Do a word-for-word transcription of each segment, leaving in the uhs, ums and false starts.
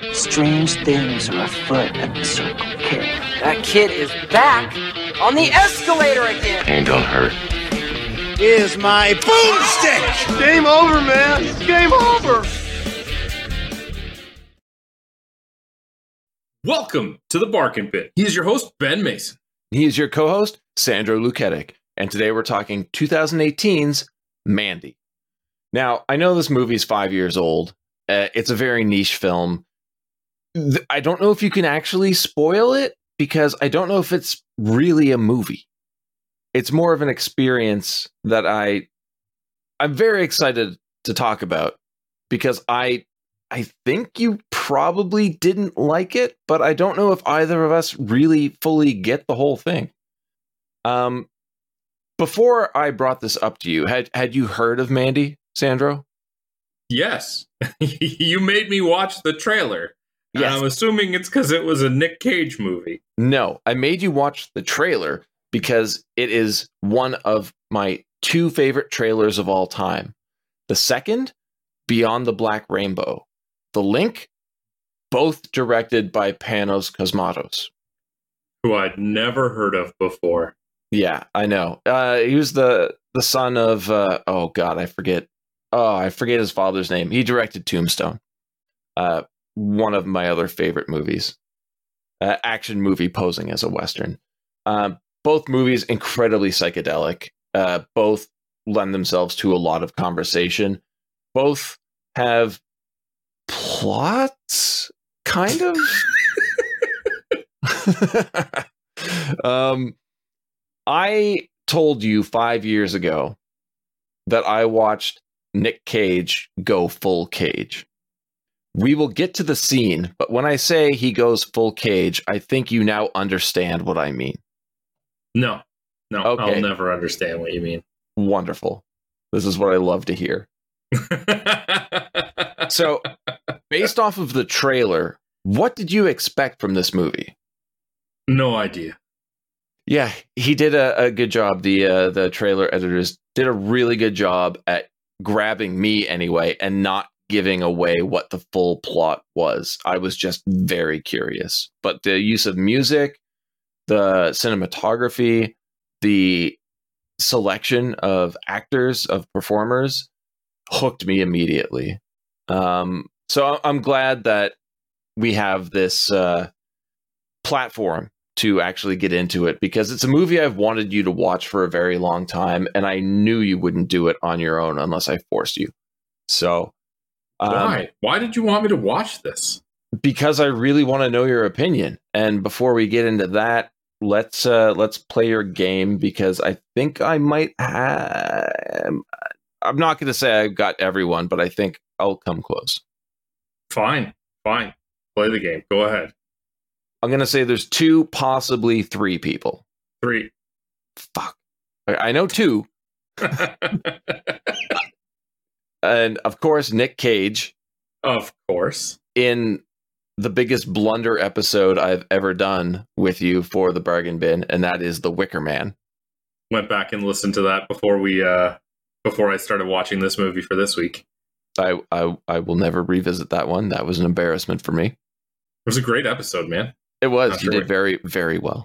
Strange things are afoot at the Circle K. That kid is back on the escalator again. Ain't gonna hurt. Here's my boomstick! Game over, man. It's game over. Welcome to the Barkin Pit. He's your host, Ben Mason. He is your co-host, Sandro Luketic. And today we're talking twenty eighteen's Mandy. Now, I know this movie's five years old. Uh, it's a very niche film. Th- I don't know if you can actually spoil it, because I don't know if it's really a movie. It's more of an experience that I, I'm very excited to talk about, because I, I think you probably didn't like it, but I don't know if either of us really fully get the whole thing. Um, before I brought this up to you, had had you heard of Mandy, Sandro? Yes. You made me watch the trailer. Yes. I'm assuming it's because it was a Nick Cage movie. No, I made you watch the trailer because it is one of my two favorite trailers of all time. The second, Beyond the Black Rainbow. The Link, both directed by Panos Cosmatos, Who I'd never heard of before. Yeah, I know. Uh, he was the, the son of, uh, oh God, I forget. Oh, I forget his father's name. He directed Tombstone. Uh, one of my other favorite movies. Uh, action movie posing as a Western. Uh, both movies incredibly psychedelic. Uh, both lend themselves to a lot of conversation. Both have plots, kind of. um, I told you five years ago that I watched Nick Cage go full cage. We will get to the scene, but when I say he goes full cage, I think you now understand what I mean. No, no, Okay. I'll never understand what you mean. Wonderful. This is what I love to hear. So, based off of the trailer, what did you expect from this movie? No idea. Yeah, he did a, a good job. The uh, the trailer editors did a really good job at grabbing me anyway and not giving away what the full plot was. I was just very curious. But the use of music, the cinematography, the selection of actors, of performers, hooked me immediately. Um, so I'm glad that we have this uh, platform to actually get into it, because it's a movie I've wanted you to watch for a very long time, and I knew you wouldn't do it on your own unless I forced you. So, um, Why? Why did you want me to watch this? Because I really want to know your opinion. And before we get into that, let's uh, let's play your game, because I think I might have. I'm not going to say I've got everyone, but I think I'll come close. Fine, fine. Play the game. Go ahead. I'm going to say there's two, possibly three people. Three. Fuck. I I know two. And of course, Nick Cage. Of course. In the biggest blunder episode I've ever done with you for the Bargain Bin, and that is The Wicker Man. Went back and listened to that before we, uh, before I started watching this movie for this week. I, I, I will never revisit that one. That was an embarrassment for me. It was a great episode, man. It was. Not You sure did very, very well.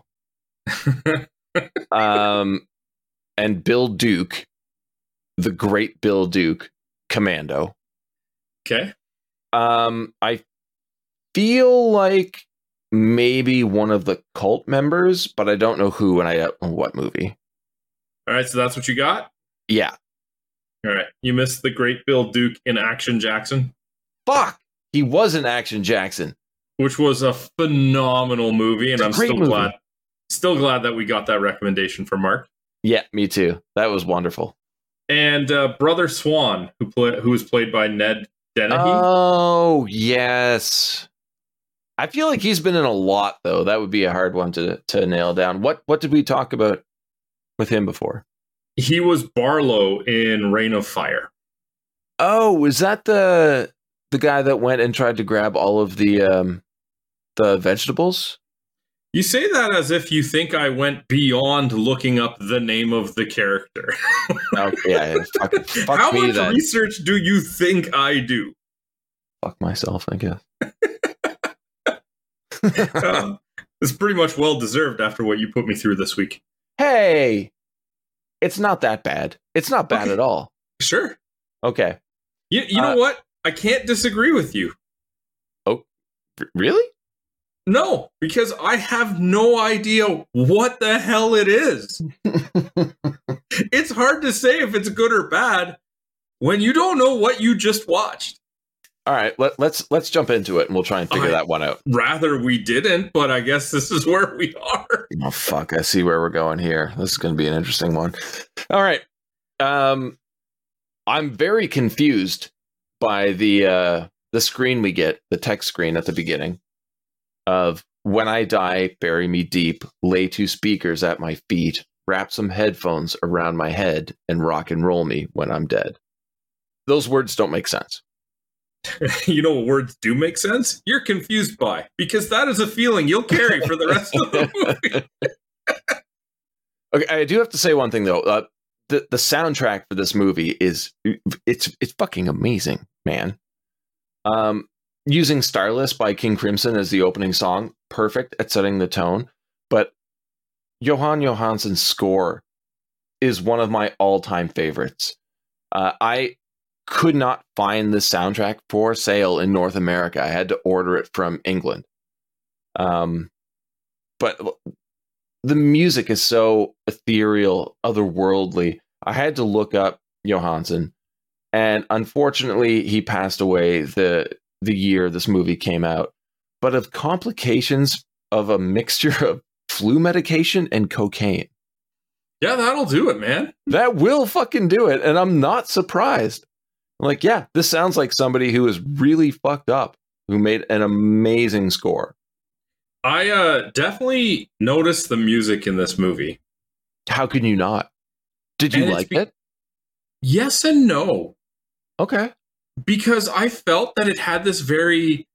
um, and Bill Duke, the great Bill Duke, Commando. Okay. Um, I feel like maybe one of the cult members, but I don't know who and I don't know what movie. All right, so that's what you got? Yeah. All right. You missed the great Bill Duke in Action Jackson. Fuck! He was in Action Jackson. Which was a phenomenal movie, and I'm Great still movie. glad still glad that we got that recommendation from Mark. Yeah, me too. That was wonderful. And uh, Brother Swan, who play, who was played by Ned Dennehy. Oh, yes. I feel like he's been in a lot, though. That would be a hard one to, to nail down. What what did we talk about with him before? He was Barlow in Reign of Fire. Oh, was that the the guy that went and tried to grab all of the um, the vegetables? You say that as if you think I went beyond looking up the name of the character. Okay, yeah, fuck, fuck How me much then. research do you think I do? Fuck myself, I guess. uh, it's pretty much well deserved after what you put me through this week. Hey, it's not that bad. It's not bad Okay. at all. Sure. Okay. You, you know Uh, what? I can't disagree with you. R- Really? No, because I have no idea what the hell it is. It's hard to say if it's good or bad when you don't know what you just watched. All right, let, let's let's jump into it and we'll try and figure I- that one out. Rather we didn't, but I guess this is where we are. Oh fuck, I see where we're going here. This is going to be an interesting one. All right. Um I'm very confused by the uh the screen we get, the text screen at the beginning of when I die, bury me deep, lay two speakers at my feet, wrap some headphones around my head and rock and roll me when I'm dead. Those words don't make sense. You know what words do make sense? You're confused by, because that is a feeling you'll carry for the rest of the movie. Okay, I do have to say one thing though. Uh, the the soundtrack for this movie is it's it's fucking amazing, man. Um, using Starless by King Crimson as the opening song, perfect at setting the tone. But Johan Johansson's score is one of my all time favorites. Uh, I could not find the soundtrack for sale in North America. I had to order it from England. Um, but the music is so ethereal, otherworldly. I had to look up Johansson, and unfortunately, he passed away the the year this movie came out. But of complications of a mixture of flu medication and cocaine. Yeah, that'll do it, man. That will fucking do it, and I'm not surprised. Like, yeah, this sounds like somebody who is really fucked up, who made an amazing score. I uh, definitely noticed the music in this movie. How can you not? Did you And it's like be- it? Yes and no. Okay. Because I felt that it had this very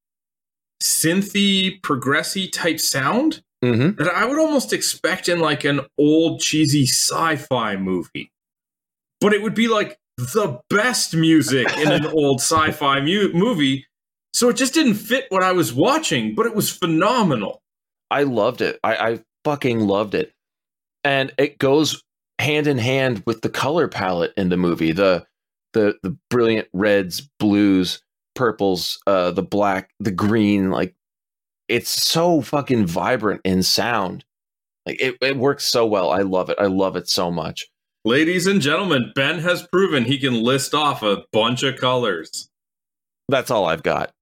synthy, progressy type sound Mm-hmm. that I would almost expect in like an old cheesy sci-fi movie. But it would be like the best music in an old sci-fi mu- movie. So it just didn't fit what I was watching, but it was phenomenal. I loved it. I, I fucking loved it. And it goes hand in hand with the color palette in the movie. The the the brilliant reds, blues, purples, uh, the black, the green, like it's so fucking vibrant in sound. Like it, it works so well. I love it. I love it so much. Ladies and gentlemen, Ben has proven he can list off a bunch of colors. That's all I've got.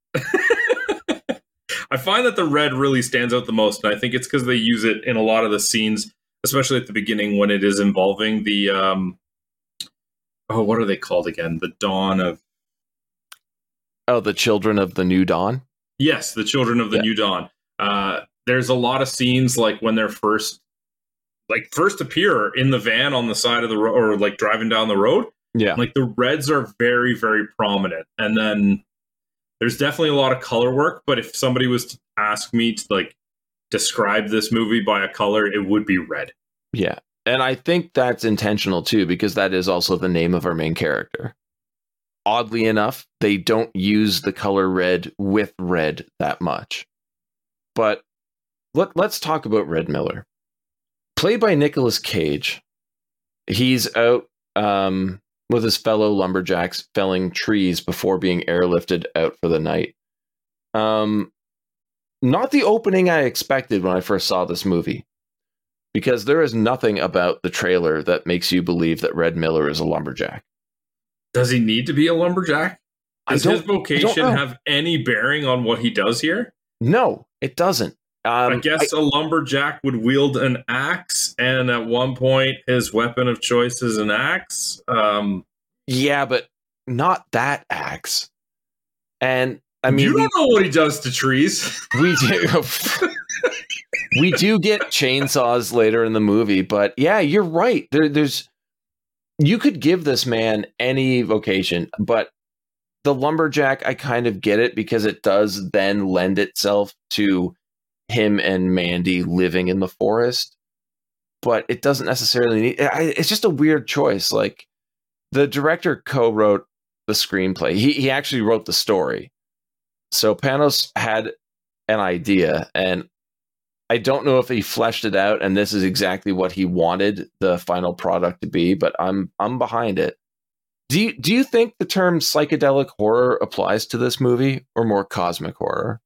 I find that the red really stands out the most, and I think it's because they use it in a lot of the scenes, especially at the beginning when it is involving the, um, oh, what are they called again? The Dawn of... Oh, the Children of the New Dawn? Yes, the Children of the Yeah. New Dawn. Uh, there's a lot of scenes like when they're first, like first appear in the van on the side of the road, or like driving down the road. Yeah. Like the reds are very, very prominent. And then there's definitely a lot of color work, but if somebody was to ask me to like describe this movie by a color, it would be red. Yeah. And I think that's intentional too, because that is also the name of our main character. Oddly enough, they don't use the color red with red that much. But let, let's talk about Red Miller. Played by Nicolas Cage. He's out um, with his fellow lumberjacks felling trees before being airlifted out for the night. Um, not the opening I expected when I first saw this movie. Because there is nothing about the trailer that makes you believe that Red Miller is a lumberjack. Does he need to be a lumberjack? Does I his don't- I don't vocation know. have any bearing on what he does here? No, it doesn't. Um, I guess a lumberjack would wield an axe, and at one point his weapon of choice is an axe. Um, yeah, but not that axe. And I mean, you we, don't know what he does to trees. we do. We do get chainsaws later in the movie, but yeah, you're right. There, there's you could give this man any vocation, but the lumberjack, I kind of get it because it does then lend itself to him and Mandy living in the forest, but it doesn't necessarily need. I, it's just a weird choice. Like the director co-wrote the screenplay. He he actually wrote the story. So Panos had an idea, and I don't know if he fleshed it out and this is exactly what he wanted the final product to be, but I'm I'm behind it. Do you, do you think the term psychedelic horror applies to this movie, or more cosmic horror?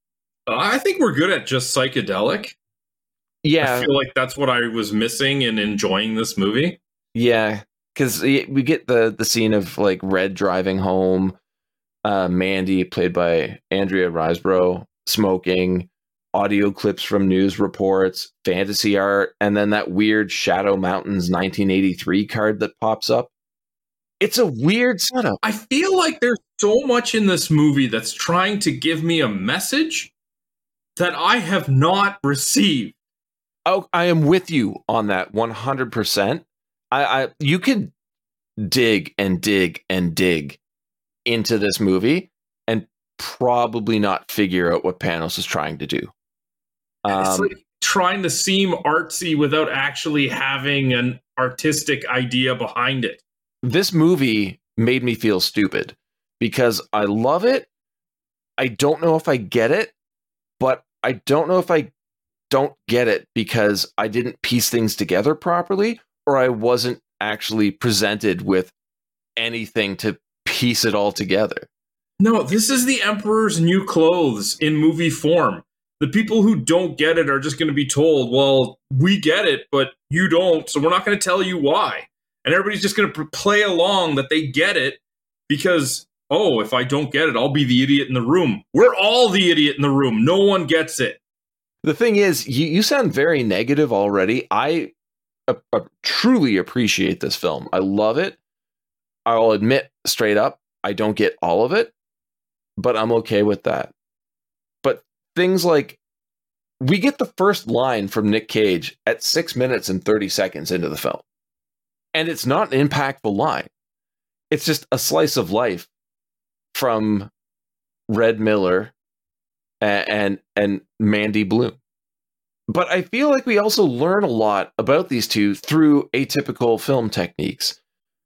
I think we're good at just psychedelic. Yeah. I feel like that's what I was missing in enjoying this movie. Yeah, because we get the, the scene of like Red driving home, uh, Mandy, played by Andrea Riseborough, smoking, audio clips from news reports, fantasy art, and then that weird Shadow Mountains nineteen eighty-three card that pops up. It's a weird setup. I feel like there's so much in this movie that's trying to give me a message that I have not received. Oh, I am with you on that one hundred percent. I, I you could dig and dig and dig into this movie and probably not figure out what Panos is trying to do. Um, it's like trying to seem artsy without actually having an artistic idea behind it. This movie made me feel stupid because I love it. I don't know if I get it, but I don't know if I don't get it because I didn't piece things together properly, or I wasn't actually presented with anything to piece it all together. No, this is the Emperor's New Clothes in movie form. The people who don't get it are just going to be told, well, we get it, but you don't, so we're not going to tell you why. And everybody's just going to play along that they get it because, oh, if I don't get it, I'll be the idiot in the room. We're all the idiot in the room. No one gets it. The thing is, you, you sound very negative already. I uh, uh, truly appreciate this film. I love it. I'll admit straight up, I don't get all of it, but I'm okay with that. But things like, we get the first line from Nick Cage at six minutes and thirty seconds into the film. And it's not an impactful line. It's just a slice of life from Red Miller and, and, and Mandy Bloom. But I feel like we also learn a lot about these two through atypical film techniques.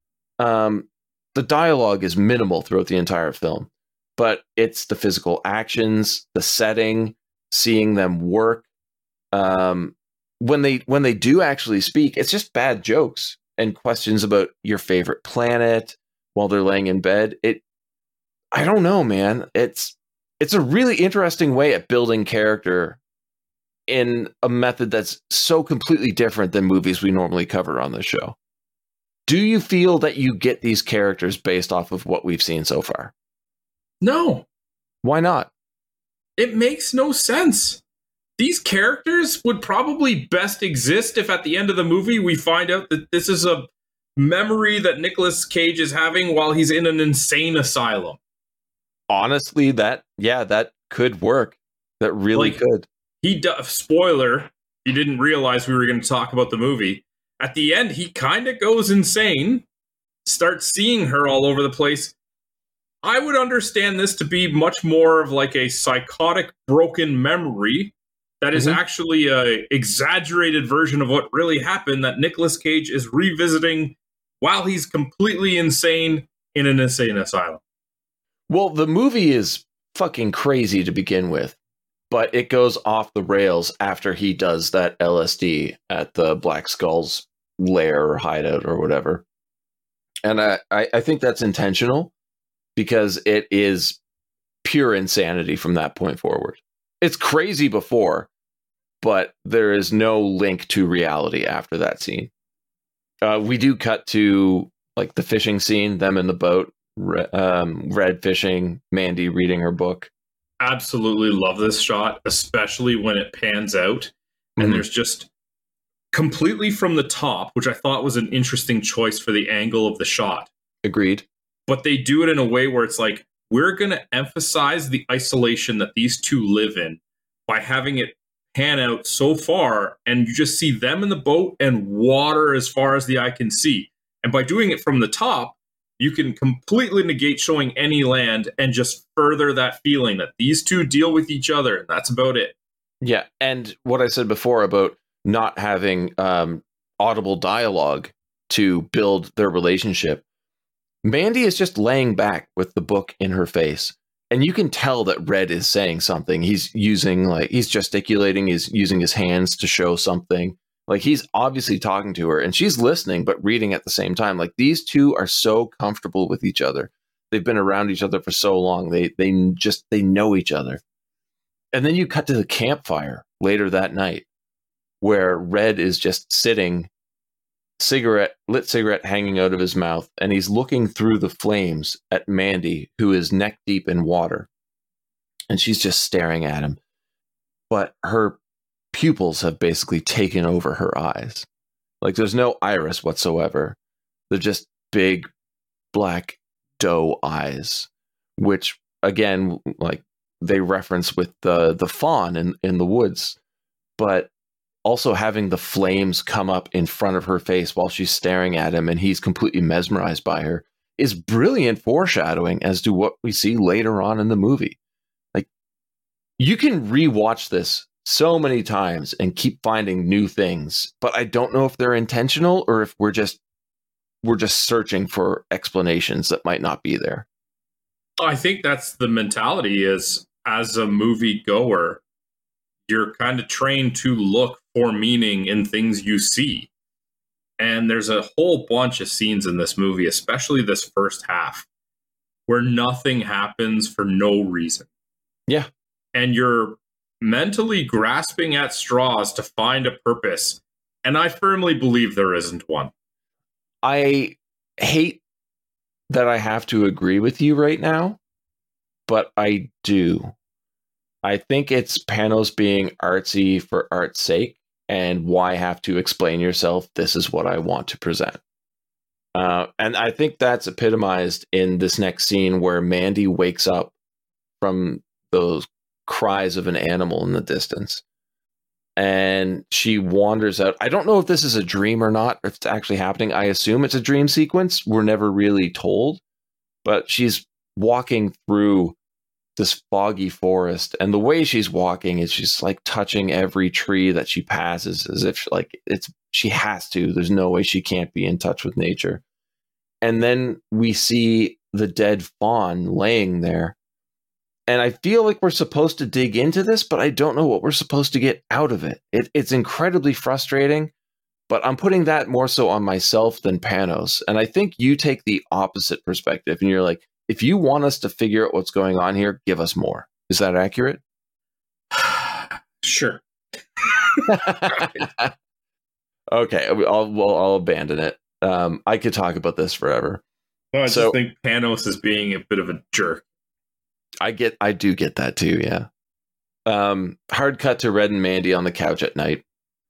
Um, the dialogue is minimal throughout the entire film, but it's the physical actions, the setting, seeing them work. Um, when they when they do actually speak, it's just bad jokes and questions about your favorite planet while they're laying in bed. It, I don't know, man. It's it's a really interesting way at building character in a method that's so completely different than movies we normally cover on this show. Do you feel that you get these characters based off of what we've seen so far? No. Why not? It makes no sense. These characters would probably best exist if at the end of the movie we find out that this is a memory that Nicolas Cage is having while he's in an insane asylum. Honestly, that, yeah, that could work. That really like, could. He do- spoiler, he didn't realize we were going to talk about the movie. At the end, he kind of goes insane, starts seeing her all over the place. I would understand this to be much more of like a psychotic broken memory that is mm-hmm. actually a exaggerated version of what really happened that Nicolas Cage is revisiting while he's completely insane in an insane asylum. Well, the movie is fucking crazy to begin with, but it goes off the rails after he does that L S D at the Black Skull's lair or hideout or whatever. And I, I, I think that's intentional because it is pure insanity from that point forward. It's crazy before, but there is no link to reality after that scene. Uh, we do cut to like the fishing scene, them in the boat, re- um, Red fishing, Mandy reading her book. Absolutely love this shot, especially when it pans out and Mm-hmm. there's just completely from the top, which I thought was an interesting choice for the angle of the shot. Agreed. But they do it in a way where it's like, we're going to emphasize the isolation that these two live in by having it pan out so far, and you just see them in the boat and water as far as the eye can see. And by doing it from the top, you can completely negate showing any land and just further that feeling that these two deal with each other, and that's about it. Yeah, and what I said before about not having um, audible dialogue to build their relationship, Mandy is just laying back with the book in her face, And you can tell that Red is saying something. He's using like he's gesticulating, he's using his hands to show something. Like he's obviously talking to her and she's listening but reading at the same time. Like these two are so comfortable with each other. They've been around each other for so long. They they just they know each other. And then you cut to the campfire later that night where Red is just sitting, cigarette lit cigarette hanging out of his mouth, and he's looking through the flames at Mandy, who is neck deep in water. And she's just staring at him. But her pupils have basically taken over her eyes. Like there's no iris whatsoever. They're just big black doe eyes, which again, like they reference with the the fawn in, in the woods, but also having the flames come up in front of her face while she's staring at him and he's completely mesmerized by her is brilliant foreshadowing as to what we see later on in the movie. Like you can rewatch this so many times and keep finding new things, but I don't know if they're intentional or if we're just we're just searching for explanations that might not be there. I think that's the mentality is as a movie goer, you're kind of trained to look for meaning in things you see. And there's a whole bunch of scenes in this movie, especially this first half, where nothing happens for no reason. Yeah. And you're mentally grasping at straws to find a purpose. And I firmly believe there isn't one. I hate that I have to agree with you right now, but I do. I think it's Panos being artsy for art's sake, and why have to explain yourself? This is what I want to present. Uh, and I think that's epitomized in this next scene where Mandy wakes up from those cries of an animal in the distance. And she wanders out. I don't know if this is a dream or not, if it's actually happening. I assume it's a dream sequence. We're never really told. But she's walking through this foggy forest. And the way she's walking is she's like touching every tree that she passes as if like it's she has to. There's no way she can't be in touch with nature. And then we see the dead fawn laying there. And I feel like we're supposed to dig into this, but I don't know what we're supposed to get out of it. it. It's incredibly frustrating, but I'm putting that more so on myself than Panos. And I think you take the opposite perspective and you're like, if you want us to figure out what's going on here, give us more. Is that accurate? Sure. Okay, I'll, well, I'll abandon it. Um, I could talk about this forever. Well, I so, just think Panos is being a bit of a jerk. I get, I do get that too. Yeah. Um, hard cut to Red and Mandy on the couch at night.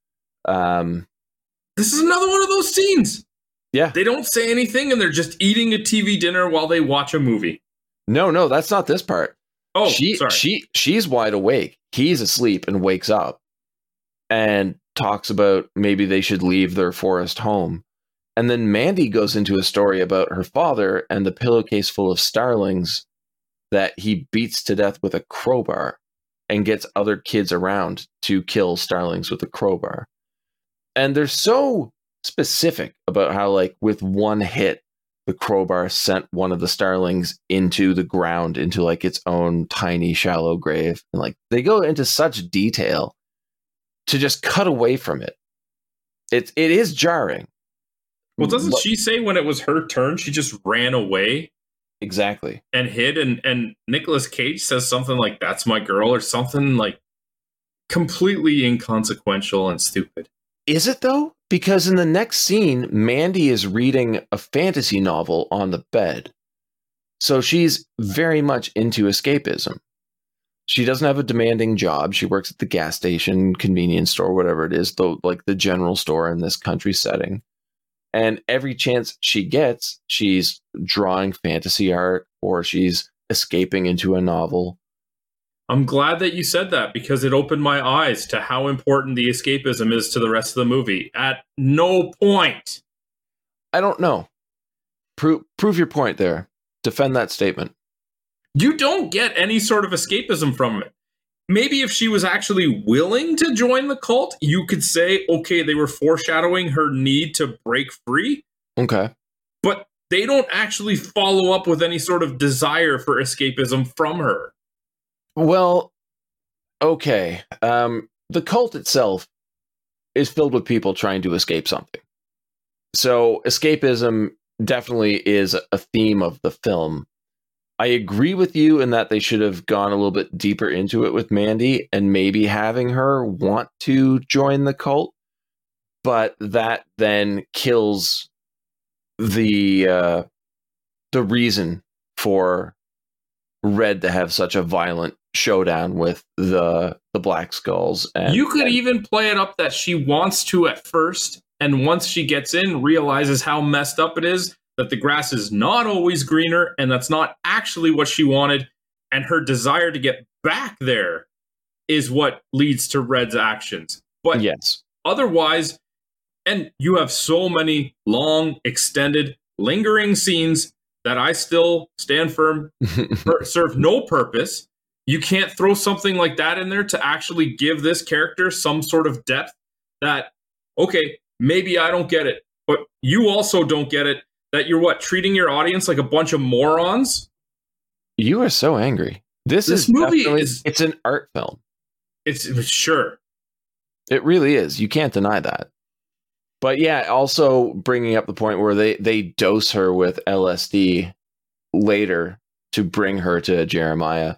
Um, this is another one of those scenes. Yeah. They don't say anything and they're just eating a T V dinner while they watch a movie. No, no, that's not this part. Oh, she, sorry. she, she's wide awake. He's asleep and wakes up and talks about maybe they should leave their forest home. And then Mandy goes into a story about her father and the pillowcase full of starlings that he beats to death with a crowbar and gets other kids around to kill starlings with a crowbar. And they're so specific about how, like, with one hit, the crowbar sent one of the starlings into the ground, into like its own tiny, shallow grave. And like they go into such detail to just cut away from it. It's it is jarring. Well, doesn't What? she say when it was her turn, she just ran away? Exactly. And hid, and, and Nicolas Cage says something like, that's my girl, or something like completely inconsequential and stupid. Is it though? Because in the next scene, Mandy is reading a fantasy novel on the bed. So she's very much into escapism. She doesn't have a demanding job. She works at the gas station, convenience store, whatever it is, though, like the general store in this country setting. And every chance she gets, she's drawing fantasy art or she's escaping into a novel. I'm glad that you said that because it opened my eyes to how important the escapism is to the rest of the movie. At no point. I don't know. Pro- prove your point there. Defend that statement. You don't get any sort of escapism from it. Maybe if she was actually willing to join the cult, you could say, okay, they were foreshadowing her need to break free. Okay. But they don't actually follow up with any sort of desire for escapism from her. Well, okay. Um, the cult itself is filled with people trying to escape something. So escapism definitely is a theme of the film. I agree with you in that they should have gone a little bit deeper into it with Mandy and maybe having her want to join the cult. But that then kills the uh, the reason for Red to have such a violent showdown with the the Black Skulls. And you could and, even play it up that she wants to at first, and once she gets in, realizes how messed up it is, that the grass is not always greener, and that's not actually what she wanted, and her desire to get back there is what leads to Red's actions. But yes, otherwise, and you have so many long, extended, lingering scenes that I still stand firm serve no purpose. You can't throw something like that in there to actually give this character some sort of depth that, okay, maybe I don't get it, but you also don't get it, that you're what, treating your audience like a bunch of morons? You are so angry. This, This is movie definitely- is- it's an art film. It's sure. It really is. You can't deny that. But yeah, also bringing up the point where they, they dose her with L S D later to bring her to Jeremiah.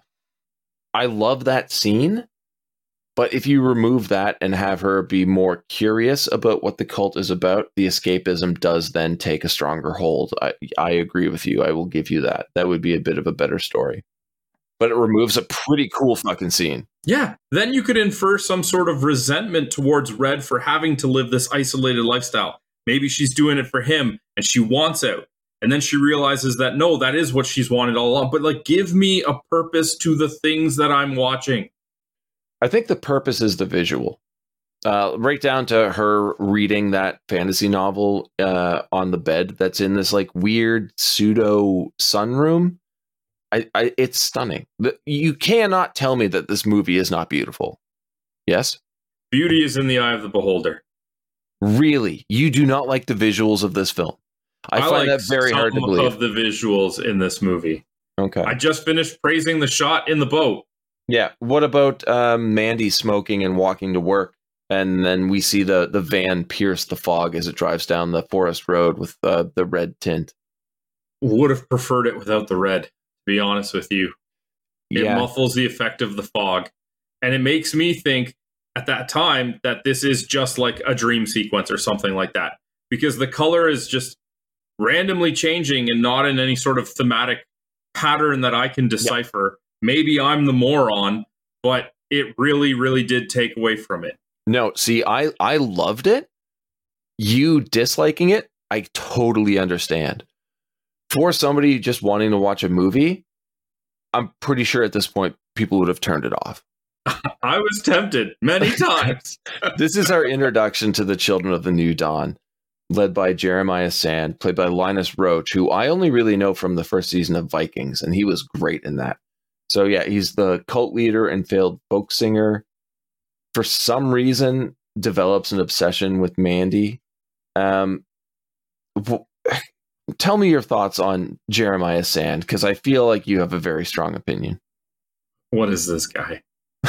I love that scene, but if you remove that and have her be more curious about what the cult is about, the escapism does then take a stronger hold. I, I agree with you. I will give you that. That would be a bit of a better story. But it removes a pretty cool fucking scene. Yeah, then you could infer some sort of resentment towards Red for having to live this isolated lifestyle. Maybe she's doing it for him and she wants out. And then she realizes that, no, that is what she's wanted all along. But like, give me a purpose to the things that I'm watching. I think the purpose is the visual. Uh, right down to her reading that fantasy novel uh, on the bed that's in this like weird pseudo sunroom. I, I, it's stunning. You cannot tell me that this movie is not beautiful. Yes? Beauty is in the eye of the beholder. Really? You do not like the visuals of this film? I, I find like that very hard to some believe. of the visuals in this movie. Okay. I just finished praising the shot in the boat. Yeah. What about um, Mandy smoking and walking to work? And then we see the, the van pierce the fog as it drives down the forest road with uh, the red tint. Would have preferred it without the red, to be honest with you. It Yeah. muffles the effect of the fog. And it makes me think at that time that this is just like a dream sequence or something like that. Because the color is just randomly changing and not in any sort of thematic pattern that I can decipher. Maybe I'm the moron, but it really, really did take away from it. No, see, I, I loved it. You disliking it, I totally understand. For somebody just wanting to watch a movie, I'm pretty sure at this point people would have turned it off. I was tempted many times. This is our introduction to the Children of the New Dawn, led by Jeremiah Sand, played by Linus Roach, who I only really know from the first season of Vikings, and he was great in that. So yeah, he's the cult leader and failed folk singer. For some reason, develops an obsession with Mandy. Um, w- tell me your thoughts on Jeremiah Sand, because I feel like you have a very strong opinion. What is this guy?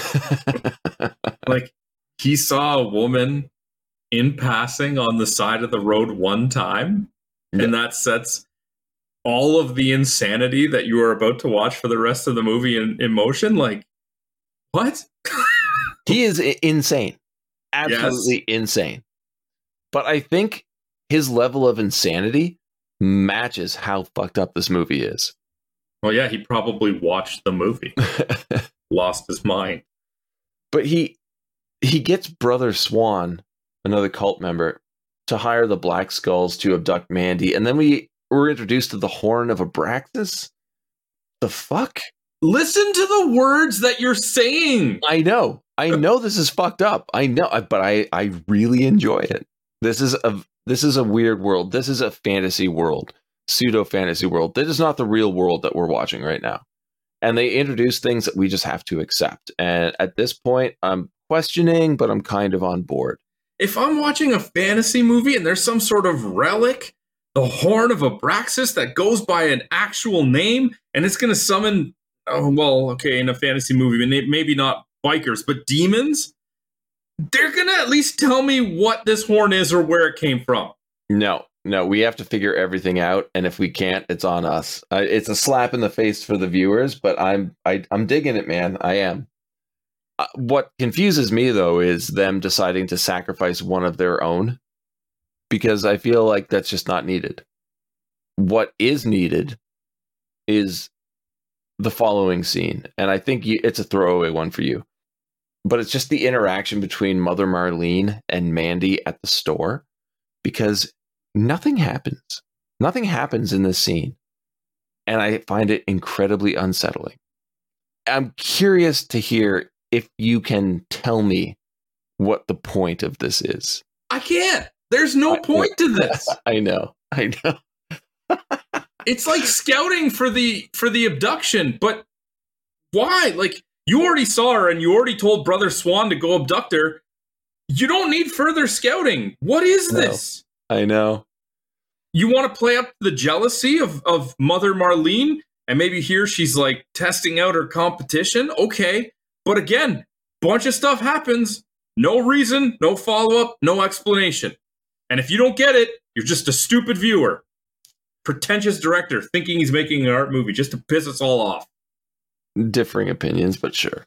Like, he saw a woman in passing on the side of the road one time, Yeah. and that sets all of the insanity that you are about to watch for the rest of the movie in, in motion. Like, what? He is I- insane. Absolutely insane. But I think his level of insanity matches how fucked up this movie is. Well, yeah, he probably watched the movie, lost his mind. But he he gets Brother Swan, another cult member, to hire the Black Skulls to abduct Mandy, and then we were introduced to the Horn of Abraxas. The fuck? Listen to the words that you're saying. I know. I know this is fucked up. I know, but I I really enjoy it. This is a this is a weird world. This is a fantasy world, pseudo fantasy world. This is not the real world that we're watching right now. And they introduce things that we just have to accept. And at this point, I'm questioning, but I'm kind of on board. If I'm watching a fantasy movie and there's some sort of relic the Horn of Abraxas that goes by an actual name, and it's going to summon, oh, well, okay, in a fantasy movie, maybe not bikers, but demons? They're going to at least tell me what this horn is or where it came from. No, no, we have to figure everything out, and if we can't, it's on us. I, it's a slap in the face for the viewers, but I'm I, I'm digging it, man. I am. Uh, what confuses me, though, is them deciding to sacrifice one of their own, because I feel like that's just not needed. What is needed is the following scene, and I think you, it's a throwaway one for you, but it's just the interaction between Mother Marlene and Mandy at the store, because nothing happens. Nothing happens in this scene, and I find it incredibly unsettling. I'm curious to hear if you can tell me what the point of this is. I can't. There's no point to this. I know. I know. It's like scouting for the for the abduction, but why? Like, you already saw her and you already told Brother Swan to go abduct her. You don't need further scouting. What is No. this? I know. You want to play up the jealousy of, of Mother Marlene? And maybe here she's like testing out her competition? Okay. But again, bunch of stuff happens. No reason, no follow-up, no explanation. And if you don't get it, you're just a stupid viewer. Pretentious director thinking he's making an art movie just to piss us all off. Differing opinions, but sure.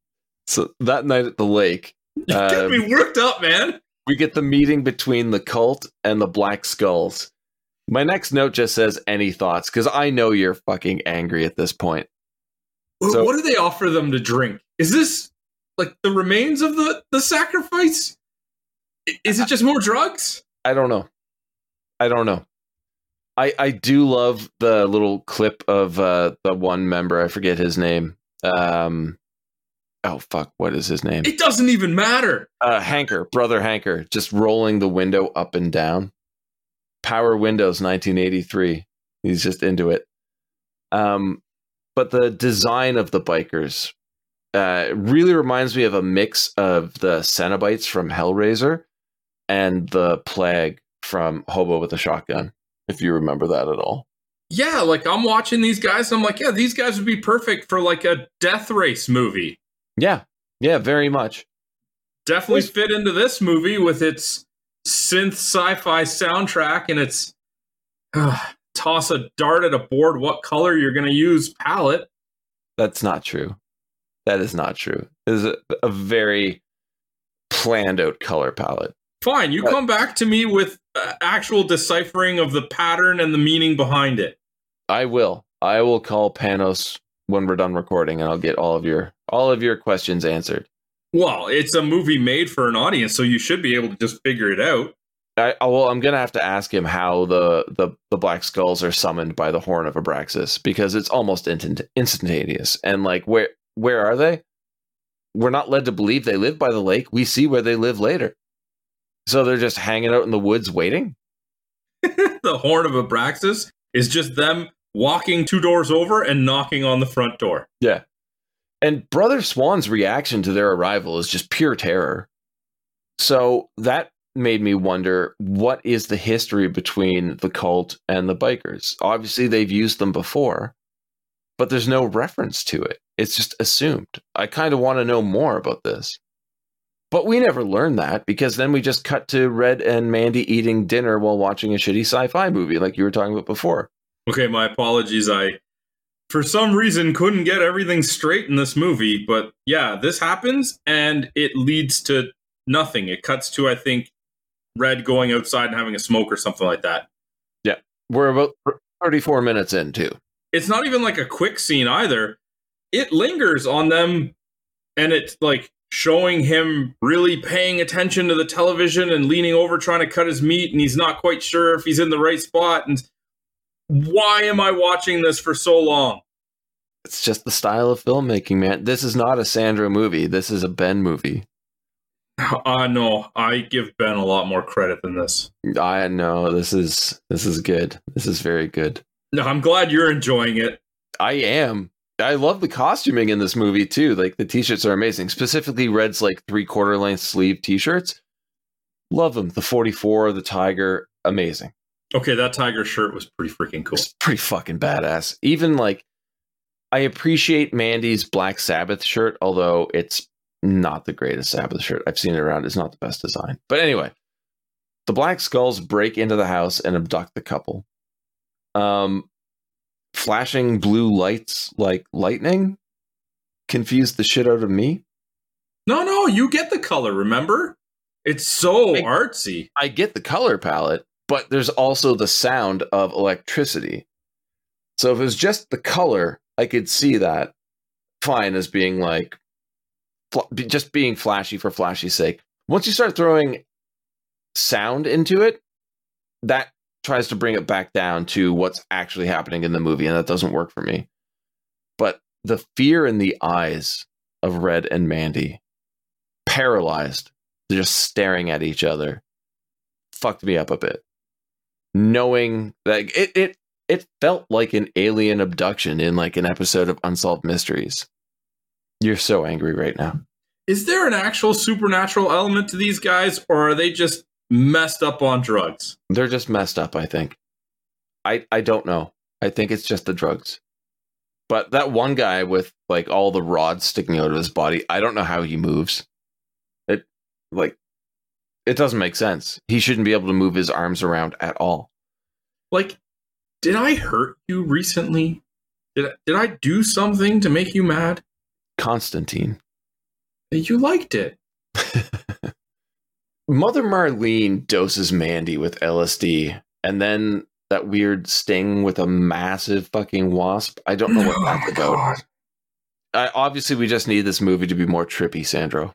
So that night at the lake, You get um, me worked up, man. we get the meeting between the cult and the Black Skulls. My next note just says, any thoughts? Because I know you're fucking angry at this point. So- What do they offer them to drink? Is this like the remains of the, the sacrifice? I- Is it just more drugs? I don't know. I don't know. I I do love the little clip of uh, the one member. I forget his name. Um, oh, fuck. What is his name? It doesn't even matter. Uh, Hanker, Brother Hanker, just rolling the window up and down. Power Windows nineteen eighty-three. He's just into it. Um, but the design of the bikers uh, really reminds me of a mix of the Cenobites from Hellraiser and the Plague from Hobo with a Shotgun, if you remember that at all. Yeah, like I'm watching these guys and I'm like, yeah, these guys would be perfect for like a death race movie. Yeah, yeah, very much. Definitely fit into this movie with its synth sci-fi soundtrack and its uh, toss a dart at a board, what color you're going to use palette. That's not true. That is not true. It is a, a very planned out color palette. Fine, you But- come back to me with uh, actual deciphering of the pattern and the meaning behind it. I will. I will call Panos when we're done recording, and I'll get all of your all of your questions answered. Well, it's a movie made for an audience, so you should be able to just figure it out. I, I- well, I'm gonna have to ask him how the, the, the Black Skulls are summoned by the Horn of Abraxas, because it's almost instant, instantaneous. And like, where where are they? We're not led to believe they live by the lake. We see where they live later. So they're just hanging out in the woods waiting? The Horn of Abraxas is just them walking two doors over and knocking on the front door. Yeah. And Brother Swan's reaction to their arrival is just pure terror. So that made me wonder, what is the history between the cult and the bikers? Obviously, they've used them before, but there's no reference to it. It's just assumed. I kind of want to know more about this. But we never learned that, because then we just cut to Red and Mandy eating dinner while watching a shitty sci-fi movie like you were talking about before. Okay, my apologies. I, for some reason, couldn't get everything straight in this movie. But yeah, this happens, and it leads to nothing. It cuts to, I think, Red going outside and having a smoke or something like that. Yeah, we're about thirty-four minutes in, too. It's not even like a quick scene either. It lingers on them, and it's like showing him really paying attention to the television and leaning over trying to cut his meat, and he's not quite sure if he's in the right spot. And why am I watching this for so long? It's just the style of filmmaking, man. This is not a Sandra movie. This is a Ben movie. Uh, no, I give Ben a lot more credit than this. I know this is this is good. This is very good. No, I'm glad you're enjoying it. I am. I love the costuming in this movie too. Like, the t-shirts are amazing. Specifically, Red's like three quarter length sleeve t-shirts. Love them. The forty-four, the Tiger, amazing. Okay, that tiger shirt was pretty freaking cool. It's pretty fucking badass. Even like, I appreciate Mandy's Black Sabbath shirt, although it's not the greatest Sabbath shirt. I've seen it around. It's not the best design. But anyway, the Black Skulls break into the house and abduct the couple. Um, flashing blue lights like lightning confused the shit out of me. No, no, you get the color, remember? It's so I, artsy. I get the color palette, but there's also the sound of electricity. So if it was just the color, I could see that fine as being like, fl- just being flashy for flashy's sake. Once you start throwing sound into it, that tries to bring it back down to what's actually happening in the movie, and that doesn't work for me. But the fear in the eyes of Red and Mandy, paralyzed, just staring at each other, fucked me up a bit. Knowing that it it it felt like an alien abduction in like an episode of Unsolved Mysteries. You're so angry right now. Is there an actual supernatural element to these guys, or are they just messed up on drugs? They're just messed up, I think. I I don't know. I think it's just the drugs. But that one guy with like all the rods sticking out of his body, I don't know how he moves. It like it doesn't make sense. He shouldn't be able to move his arms around at all. Like, did I hurt you recently? Did I, did I do something to make you mad? Constantine. You liked it. Mother Marlene doses Mandy with L S D, and then that weird sting with a massive fucking wasp. I don't know what Oh that's my about. God. I, obviously, we just need this movie to be more trippy, Sandro.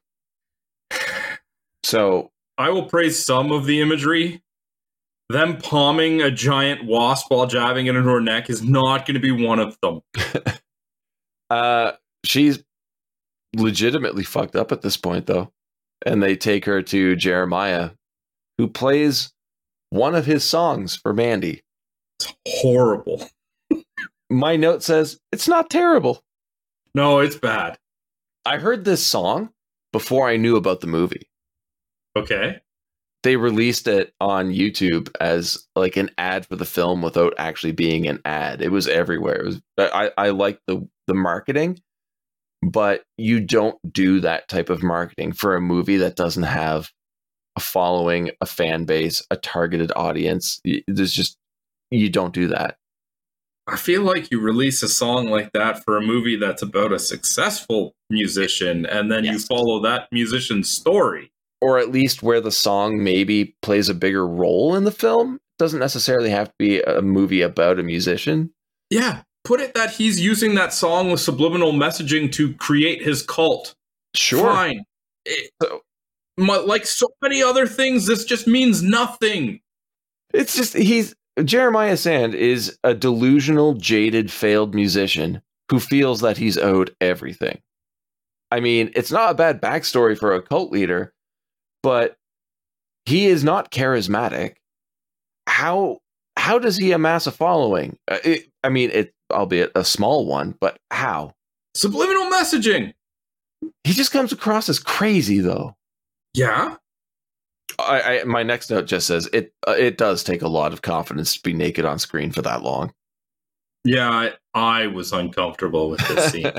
So I will praise some of the imagery. Them palming a giant wasp while jabbing it into her neck is not going to be one of them. uh, she's legitimately fucked up at this point, though. And they take her to Jeremiah, who plays one of his songs for Mandy. It's horrible. My note says, it's not terrible. No, it's bad. I heard this song before I knew about the movie. Okay. They released it on YouTube as like an ad for the film without actually being an ad. It was everywhere. It was I, I like the, the marketing, but you don't do that type of marketing for a movie that doesn't have a following, a fan base, a targeted audience. There's just, you don't do that. I feel like you release a song like that for a movie that's about a successful musician, and then Yes. you follow that musician's story. Or at least where the song maybe plays a bigger role in the film. It doesn't necessarily have to be a movie about a musician. Yeah, put it that he's using that song with subliminal messaging to create his cult. Sure. Fine. It, my, like so many other things, this just means nothing. It's just, he's, Jeremiah Sand is a delusional, jaded, failed musician who feels that he's owed everything. I mean, it's not a bad backstory for a cult leader, but he is not charismatic. How how does he amass a following? Uh, it, I mean, it, albeit a small one, but how? Subliminal messaging. He just comes across as crazy, though. Yeah. I, I my next note just says it. Uh, it does take a lot of confidence to be naked on screen for that long. Yeah, I, I was uncomfortable with this scene.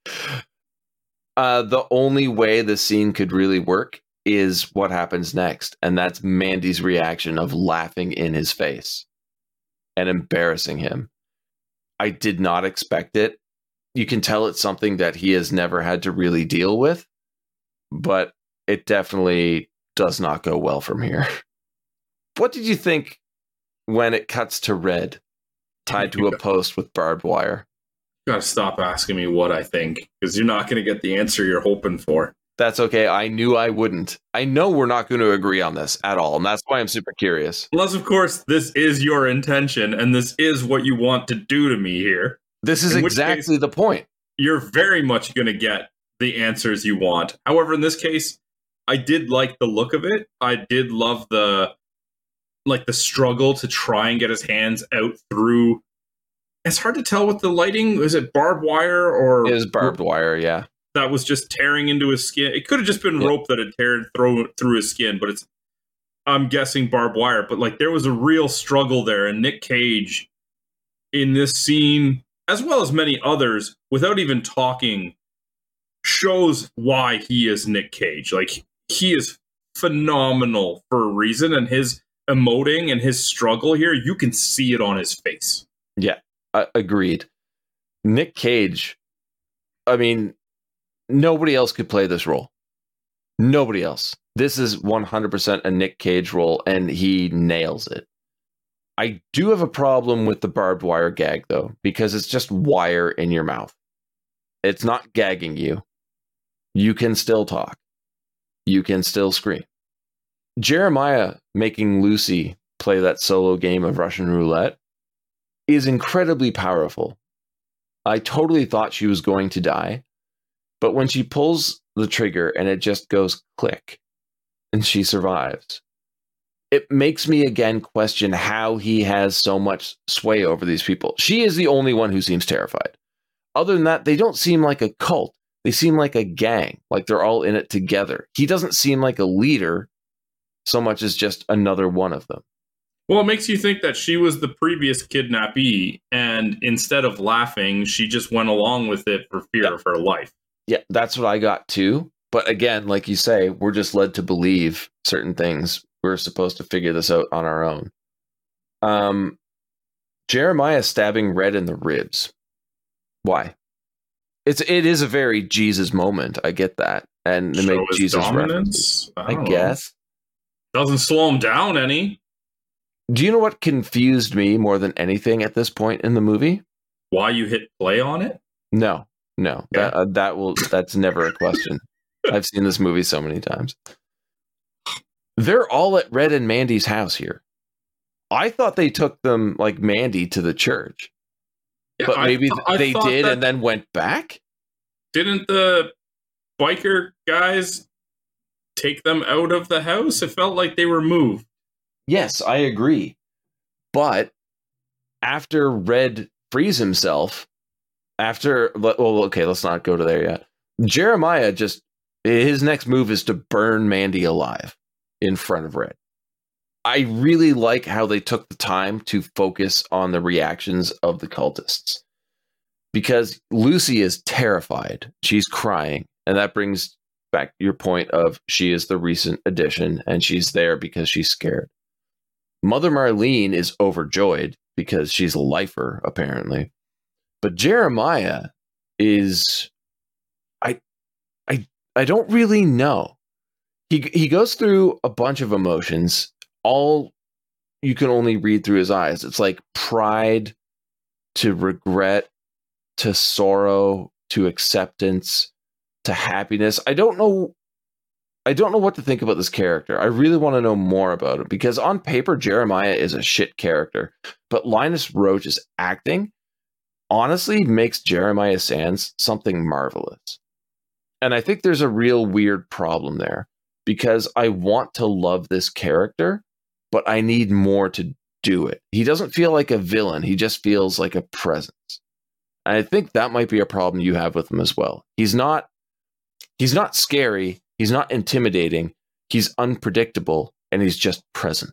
uh, the only way the scene could really work is what happens next, and that's Mandy's reaction of laughing in his face and embarrassing him. I did not expect it. You can tell it's something that he has never had to really deal with, but it definitely does not go well from here. What did you think when it cuts to Red, tied to a post with barbed wire? You gotta stop asking me what I think, because you're not gonna get the answer you're hoping for. That's okay. I knew I wouldn't. I know we're not going to agree on this at all, and that's why I'm super curious. Unless, of course, this is your intention, and this is what you want to do to me here. This is In which exactly case, the point. You're very much going to get the answers you want. However, in this case, I did like the look of it. I did love the like the struggle to try and get his hands out through. It's hard to tell with the lighting. Was it barbed wire or It is barbed wire, yeah. that was just tearing into his skin? It could have just been Yeah. rope that had teared through through his skin, but it's I'm guessing barbed wire, but like there was a real struggle there, and Nick Cage in this scene, as well as many others, without even talking, shows why he is Nick Cage. Like, he is phenomenal for a reason, and his emoting and his struggle here, you can see it on his face. Yeah, uh, agreed. Nick Cage, I mean, nobody else could play this role. Nobody else. This is one hundred percent a Nick Cage role, and he nails it. I do have a problem with the barbed wire gag, though, because it's just wire in your mouth. It's not gagging you. You can still talk. You can still scream. Jeremiah making Lucy play that solo game of Russian roulette is incredibly powerful. I totally thought she was going to die, but when she pulls the trigger and it just goes click, and she survives, it makes me again question how he has so much sway over these people. She is the only one who seems terrified. Other than that, they don't seem like a cult. They seem like a gang, like they're all in it together. He doesn't seem like a leader so much as just another one of them. Well, it makes you think that she was the previous kidnappee, and instead of laughing, she just went along with it for fear yeah. of her life. Yeah, that's what I got too. But again, like you say, we're just led to believe certain things. We're supposed to figure this out on our own. Um, Jeremiah stabbing Red in the ribs. Why? It's it is a very Jesus moment. I get that, and they make Jesus references. I, I guess doesn't slow him down any. Do you know what confused me more than anything at this point in the movie? Why you hit play on it? No, no, yeah. that uh, that will that's never a question. I've seen this movie so many times. They're all at Red and Mandy's house here. I thought they took them, like Mandy, to the church. Yeah, but maybe th- they did and then went back? Didn't the biker guys take them out of the house? It felt like they were moved. Yes, I agree. But after Red frees himself, after... Well, okay, let's not go to there yet. Jeremiah just... His next move is to burn Mandy alive in front of Red. I really like how they took the time to focus on the reactions of the cultists. Because Lucy is terrified. She's crying. And that brings back your point of she is the recent addition and she's there because she's scared. Mother Marlene is overjoyed because she's a lifer, apparently. But Jeremiah is... I, I, I don't really know. He he goes through a bunch of emotions. All you can only read through his eyes. It's like pride to regret to sorrow to acceptance to happiness. I don't know. I don't know what to think about this character. I really want to know more about it because on paper, Jeremiah is a shit character, but Linus Roach's acting honestly makes Jeremiah Sands something marvelous. And I think there's a real weird problem there because I want to love this character, but I need more to do it. He doesn't feel like a villain. He just feels like a presence. And I think that might be a problem you have with him as well. He's not, he's not scary. He's not intimidating. He's unpredictable and he's just present.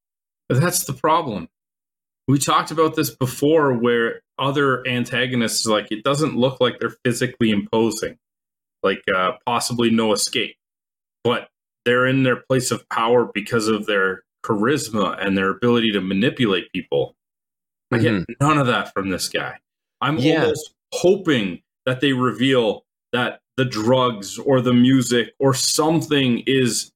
That's the problem. We talked about this before where other antagonists, like it doesn't look like they're physically imposing. Like uh, possibly no escape, but they're in their place of power because of their charisma and their ability to manipulate people. I mm-hmm. get none of that from this guy. I'm yeah. almost hoping that they reveal that the drugs or the music or something is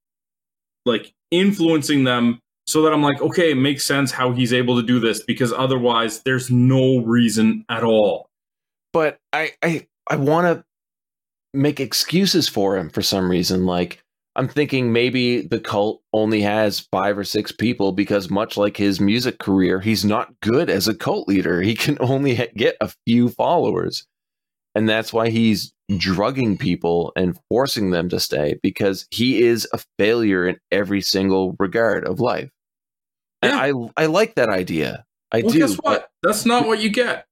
like influencing them so that I'm like, okay, it makes sense how he's able to do this because otherwise there's no reason at all. But I, I, I want to make excuses for him for some reason. Like I'm thinking maybe the cult only has five or six people because much like his music career, he's not good as a cult leader. He can only ha- get a few followers. And that's why he's drugging people and forcing them to stay because he is a failure in every single regard of life. Yeah. And I, I like that idea. I well, do. Guess what? That's not what you get.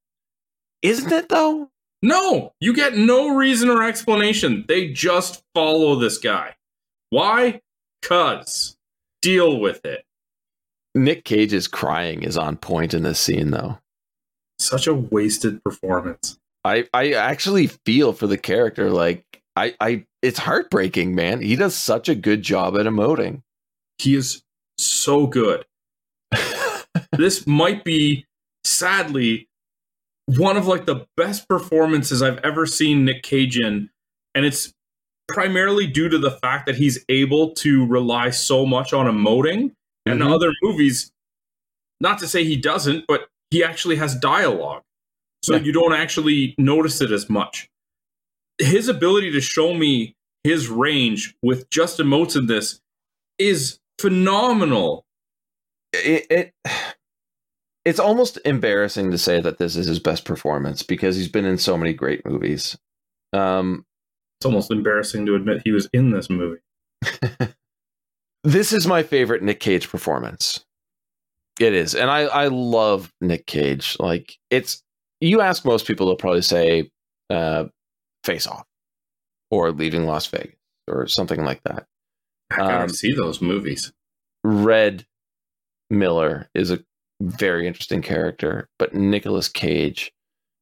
Isn't it though? No, you get no reason or explanation. They just follow this guy. Why? 'Cause. deal with it. Nick Cage's crying is on point in this scene, though. Such a wasted performance. I, I actually feel for the character. Like, I, I, it's heartbreaking, man. He does such a good job at emoting. He is so good. This might be, sadly, one of like the best performances I've ever seen Nick Cage in. And it's primarily due to the fact that he's able to rely so much on emoting. And Mm-hmm. in other movies, not to say he doesn't, but he actually has dialogue. So Yeah. you don't actually notice it as much. His ability to show me his range with just emotes in this is phenomenal. It, it it's almost embarrassing to say that this is his best performance because he's been in so many great movies. Um, It's almost embarrassing to admit he was in this movie. This is my favorite Nick Cage performance. It is, and I I love Nick Cage. Like, it's, you ask most people, they'll probably say uh, Face Off or Leaving Las Vegas or something like that. I gotta Um, see those movies. Red Miller is a very interesting character, but Nicolas Cage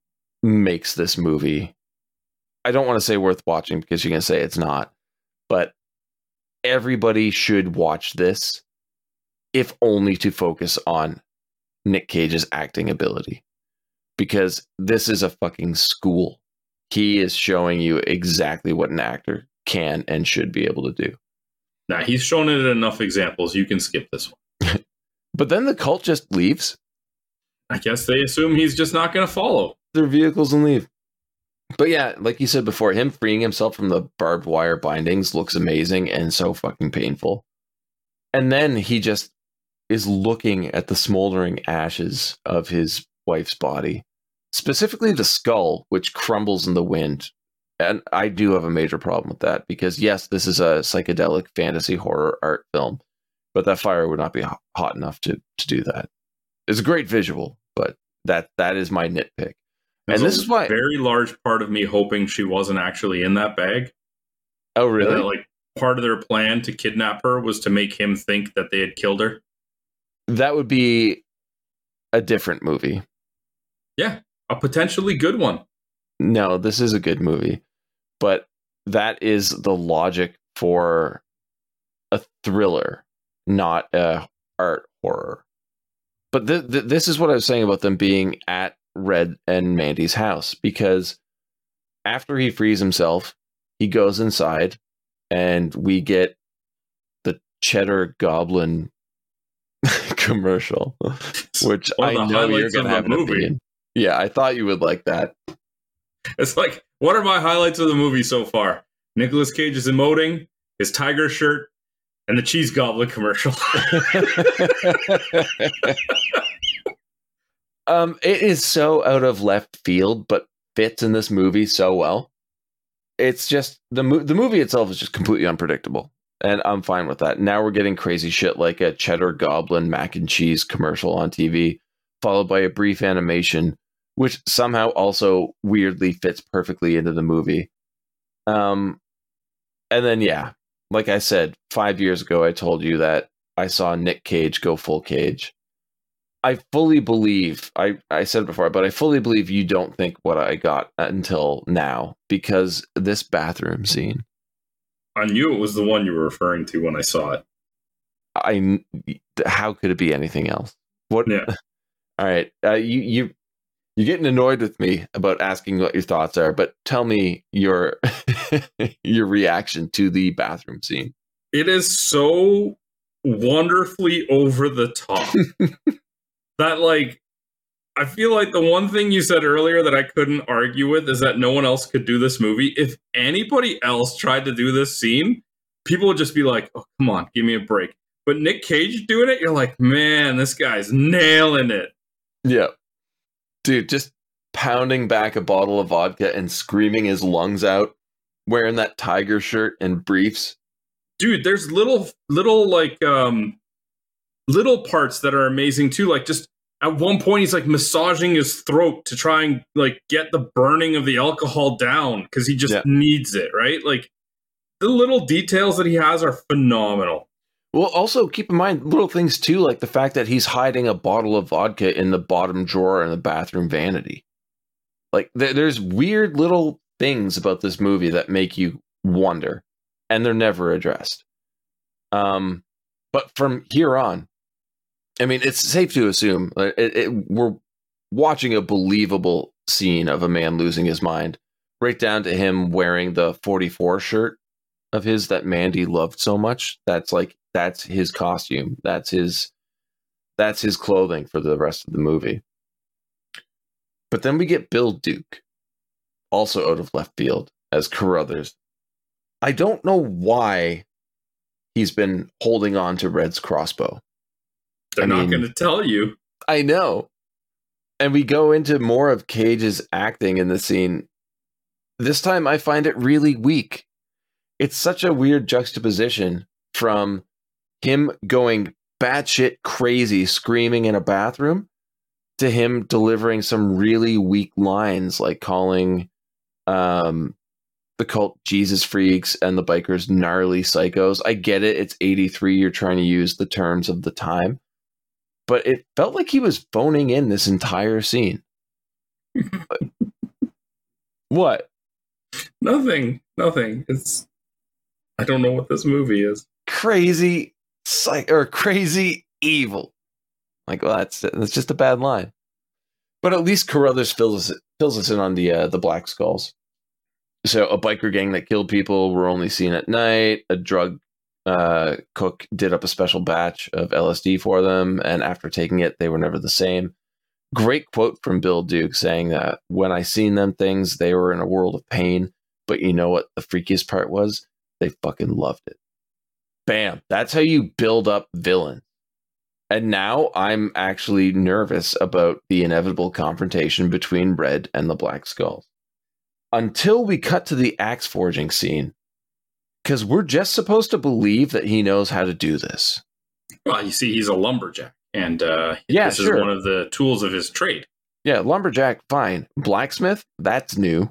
makes this movie, I don't want to say worth watching because you're going to say it's not, but everybody should watch this if only to focus on Nick Cage's acting ability, because this is a fucking school. He is showing you exactly what an actor can and should be able to do. Now, he's shown it in enough examples. You can skip this one. But then the cult just leaves I guess they assume he's just not going to follow. their vehicles and leave. But yeah, like you said before, him freeing himself from the barbed wire bindings looks amazing and so fucking painful. And then he just is looking at the smoldering ashes of his wife's body, specifically the skull, which crumbles in the wind. And I do have a major problem with that because, yes, this is a psychedelic fantasy horror art film, but that fire would not be hot enough to, to do that. It's a great visual, but that that is my nitpick. There's And this a is why... very large part of me hoping she wasn't actually in that bag. Oh, And really? that, like, part of their plan to kidnap her was to make him think that they had killed her. That would be a different movie. Yeah, a potentially good one. No, this is a good movie, but that is the logic for a thriller, not a art horror. But th- th- this is what I was saying about them being at Red and Mandy's house, because after he frees himself, he goes inside and we get the Cheddar Goblin commercial, which One I of the know you're highlights going of to have the an movie. opinion. Yeah, I thought you would like that. It's like, what are my highlights of the movie so far? Nicolas Cage is emoting, his tiger shirt, and the cheese goblin commercial. um, it is so out of left field, but fits in this movie so well. It's just the mo- the movie itself is just completely unpredictable, and I'm fine with that. Now we're getting crazy shit like a Cheddar Goblin mac and cheese commercial on T V, followed by a brief animation, which somehow also weirdly fits perfectly into the movie. Um, and then yeah, like I said, five years ago, I told you that I saw Nick Cage go full Cage. I fully believe, I, I said it before, but I fully believe you don't think what I got until now, because this bathroom scene, I knew it was the one you were referring to when I saw it. I, how could it be anything else? What? Yeah. All right. Uh, you, you, you're getting annoyed with me about asking what your thoughts are, but tell me your, your reaction to the bathroom scene. It is so wonderfully over the top that, like, I feel like the one thing you said earlier that I couldn't argue with is that no one else could do this movie. If anybody else tried to do this scene, people would just be like, oh, come on, give me a break. But Nick Cage doing it, you're like, man, this guy's nailing it. Yeah. Dude, just pounding back a bottle of vodka and screaming his lungs out, wearing that tiger shirt and briefs. Dude, there's little, little, like, um, little parts that are amazing too. Like, just at one point, he's like massaging his throat to try and like get the burning of the alcohol down because he just Yeah. needs it, right? Like, the little details that he has are phenomenal. Well, also keep in mind little things too, like the fact that he's hiding a bottle of vodka in the bottom drawer in the bathroom vanity. Like th- there's weird little things about this movie that make you wonder, and they're never addressed. Um, but from here on, I mean, it's safe to assume it, it, we're watching a believable scene of a man losing his mind, right down to him wearing the forty-four shirt of his that Mandy loved so much. That's like, that's his costume. That's his, that's his clothing for the rest of the movie. But then we get Bill Duke, also out of left field, as Carruthers. I don't know why he's been holding on to Red's crossbow. They're I not mean, going to tell you. I know. And we go into more of Cage's acting in the scene. This time I find it really weak. It's such a weird juxtaposition from him going batshit crazy, screaming in a bathroom, to him delivering some really weak lines, like calling um, the cult Jesus freaks and the bikers gnarly psychos. I get it. It's eighty-three. You're trying to use the terms of the time. But it felt like he was phoning in this entire scene. What? Nothing. Nothing. It's... I don't know what this movie is. Crazy psych or crazy evil. Like, well, that's that's just a bad line. But at least Carruthers fills us fills us in on the uh, the Black Skulls. So a biker gang that killed people were only seen at night. A drug uh, cook did up a special batch of L S D for them, and after taking it, they were never the same. Great quote from Bill Duke saying that when I seen them things, they were in a world of pain. But you know what the freakiest part was? They fucking loved it. Bam. That's how you build up villain. And now I'm actually nervous about the inevitable confrontation between Red and the Black Skulls. Until we cut to the axe forging scene. Because we're just supposed to believe that he knows how to do this. Well, you see, he's a lumberjack. And uh, yeah, this sure. is one of the tools of his trade. Yeah, lumberjack, fine. Blacksmith, that's new.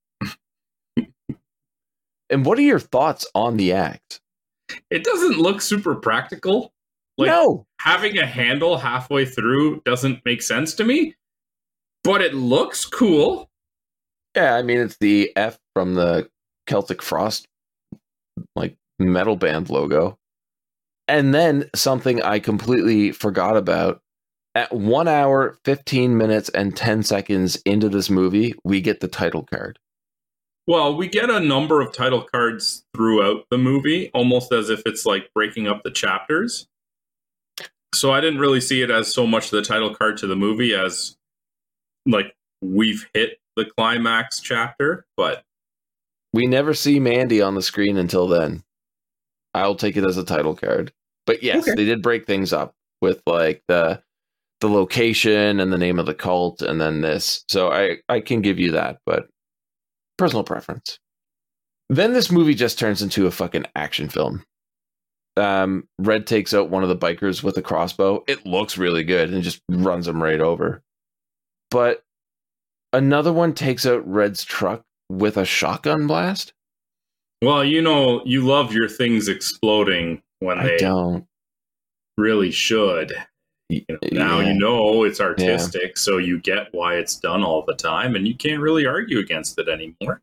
And what are your thoughts on the axe? It doesn't look super practical. Like, no. Having a handle halfway through doesn't make sense to me. But it looks cool. Yeah, I mean, it's the F from the Celtic Frost, like, metal band logo. And then something I completely forgot about. At one hour, fifteen minutes, and ten seconds into this movie, we get the title card. Well, we get a number of title cards throughout the movie, almost as if it's like breaking up the chapters. So I didn't really see it as so much the title card to the movie as like we've hit the climax chapter, but we never see Mandy on the screen until then. I'll take it as a title card. But yes, okay. They did break things up with like the the location and the name of the cult and then this. So I, I can give you that, but personal preference. Then this movie just turns into a fucking action film. Um, Red takes out one of the bikers with a crossbow. It looks really good and just runs him right over. But another one takes out Red's truck with a shotgun blast. Well, you know, you love your things exploding when I they don't. really should. You know, now yeah. you know it's artistic, yeah. so you get why it's done all the time, and you can't really argue against it anymore.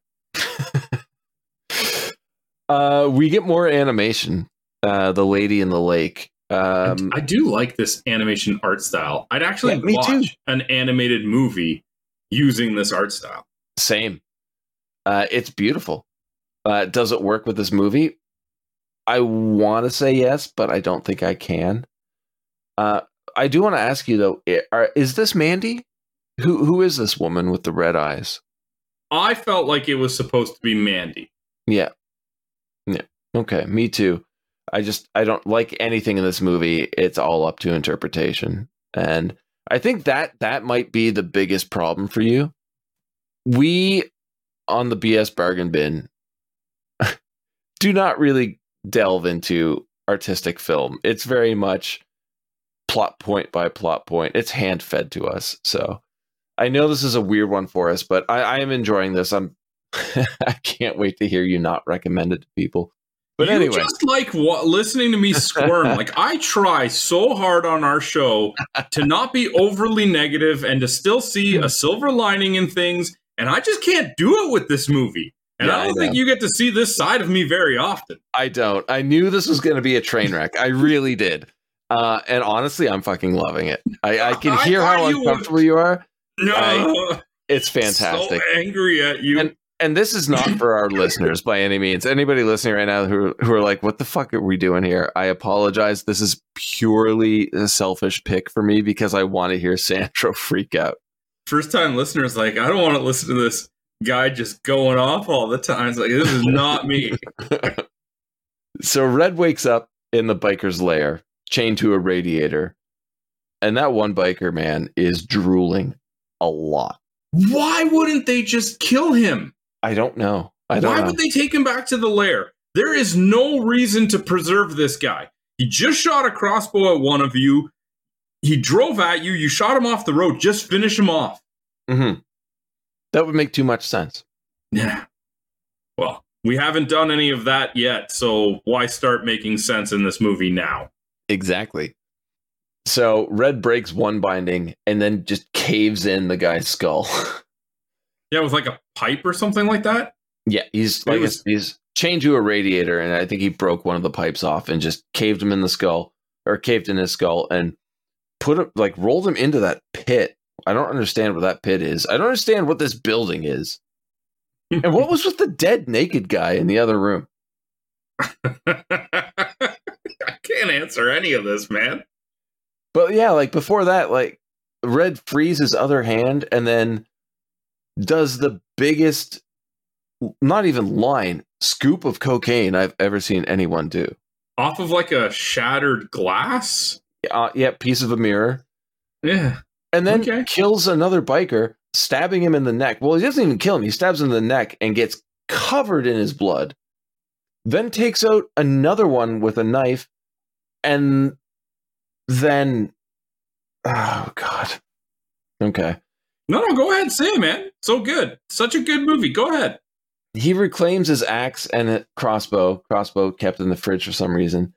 uh, we get more animation. Uh, the lady in the lake. Um, I, I do like this animation art style. I'd actually yeah, watch too. an animated movie using this art style. Same. Uh, it's beautiful. Uh, does it work with this movie? I want to say yes, but I don't think I can. Uh, I do want to ask you though: are, is this Mandy? Who who is this woman with the red eyes? I felt like it was supposed to be Mandy. Yeah. Yeah. Okay. Me too. I just I don't like anything in this movie. It's all up to interpretation, and I think that that might be the biggest problem for you. We on the B S Bargain Bin do not really delve into artistic film. It's very much plot point by plot point. It's hand fed to us. So I know this is a weird one for us, but I, I am enjoying this. I'm I can't wait to hear you not recommend it to people. But you anyway, just like what, listening to me squirm. Like, I try so hard on our show to not be overly negative and to still see a silver lining in things, and I just can't do it with this movie. And Yeah, I don't I think know. you get to see this side of me very often. I don't. I knew this was going to be a train wreck. I really did. Uh, and honestly, I'm fucking loving it. I, I can I hear thought how you uncomfortable you are. No, I- It's fantastic. So angry at you. And and this is not for our listeners by any means. Anybody listening right now who who are like, "What the fuck are we doing here?" I apologize. This is purely a selfish pick for me because I want to hear Sandro freak out. First time listeners, like, I don't want to listen to this guy just going off all the time. It's like, this is not me. So Red wakes up in the biker's lair, chained to a radiator, and that one biker man is drooling a lot. Why wouldn't they just kill him? I don't know. I don't Why know. would they take him back to the lair? There is no reason to preserve this guy. He just shot a crossbow at one of you. He drove at you. You shot him off the road. Just finish him off. Mm-hmm. That would make too much sense. Yeah. Well, we haven't done any of that yet, so why start making sense in this movie now? Exactly. So Red breaks one binding and then just caves in the guy's skull. Yeah, with like a pipe or something like that? Yeah, he's It like was- he's chained to a radiator, and I think he broke one of the pipes off and just caved him in the skull, or caved in his skull, and put him like rolled him into that pit. I don't understand what that pit is. I don't understand what this building is. And what was with the dead naked guy in the other room? I can't answer any of this, man. But yeah, like before that, like Red frees his other hand and then does the biggest, not even line, scoop of cocaine I've ever seen anyone do. Off of like a shattered glass? Uh, yeah, piece of a mirror. Yeah. And then Okay. kills another biker, stabbing him in the neck. Well, he doesn't even kill him. He stabs him in the neck and gets covered in his blood. Then takes out another one with a knife. And then... Oh, God. Okay. No, no, go ahead, say it, man. So good. Such a good movie. Go ahead. He reclaims his axe and a crossbow. Crossbow kept in the fridge for some reason.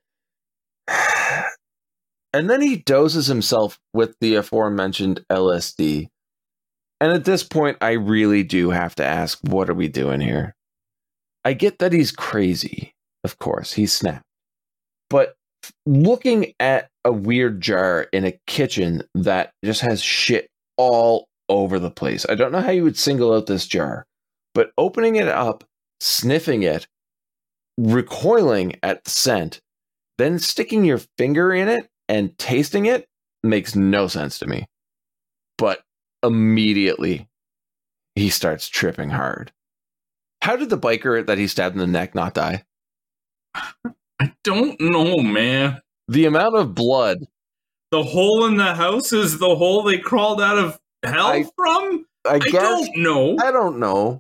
And then he doses himself with the aforementioned L S D. And at this point, I really do have to ask, what are we doing here? I get that he's crazy. Of course, he's snapped. But looking at a weird jar in a kitchen that just has shit all over the place. I don't know how you would single out this jar, but opening it up, sniffing it, recoiling at the scent, then sticking your finger in it and tasting it makes no sense to me. But immediately he starts tripping hard. How did the biker that he stabbed in the neck not die? I don't know, man. The amount of blood. The hole in the house is the hole they crawled out of hell I- from? I I guess. don't know. I don't know.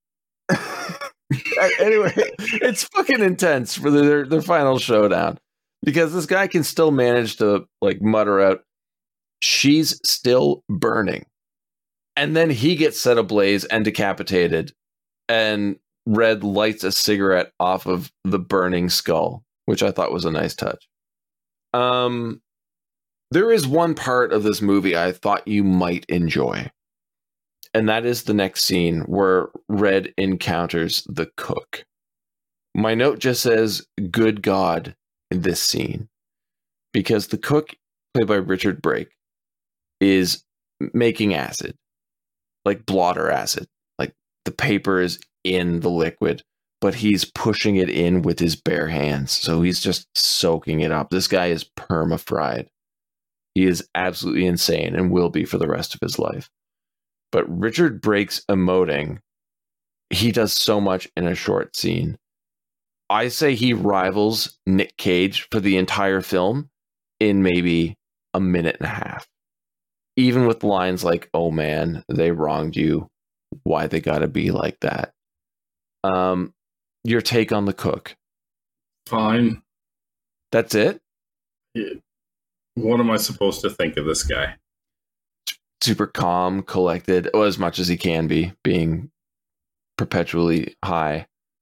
Anyway, it's fucking intense for their their final showdown because this guy can still manage to like mutter out, "She's still burning," and then he gets set ablaze and decapitated, and Red lights a cigarette off of the burning skull, which I thought was a nice touch. Um, there is one part of this movie I thought you might enjoy. And that is the next scene where Red encounters the cook. My note just says, good God, in this scene. Because the cook, played by Richard Brake, is making acid. Like blotter acid. Like the paper is in the liquid, but he's pushing it in with his bare hands. So he's just soaking it up. This guy is perma-fried. He is absolutely insane and will be for the rest of his life. But Richard Brake's emoting, he does so much in a short scene. I say he rivals Nick Cage for the entire film in maybe a minute and a half. Even with lines like, "Oh man, they wronged you. Why they gotta be like that?" Um, your take on the cook? Fine. That's it? What am I supposed to think of this guy? Super calm, collected, oh, as much as he can be, being perpetually high.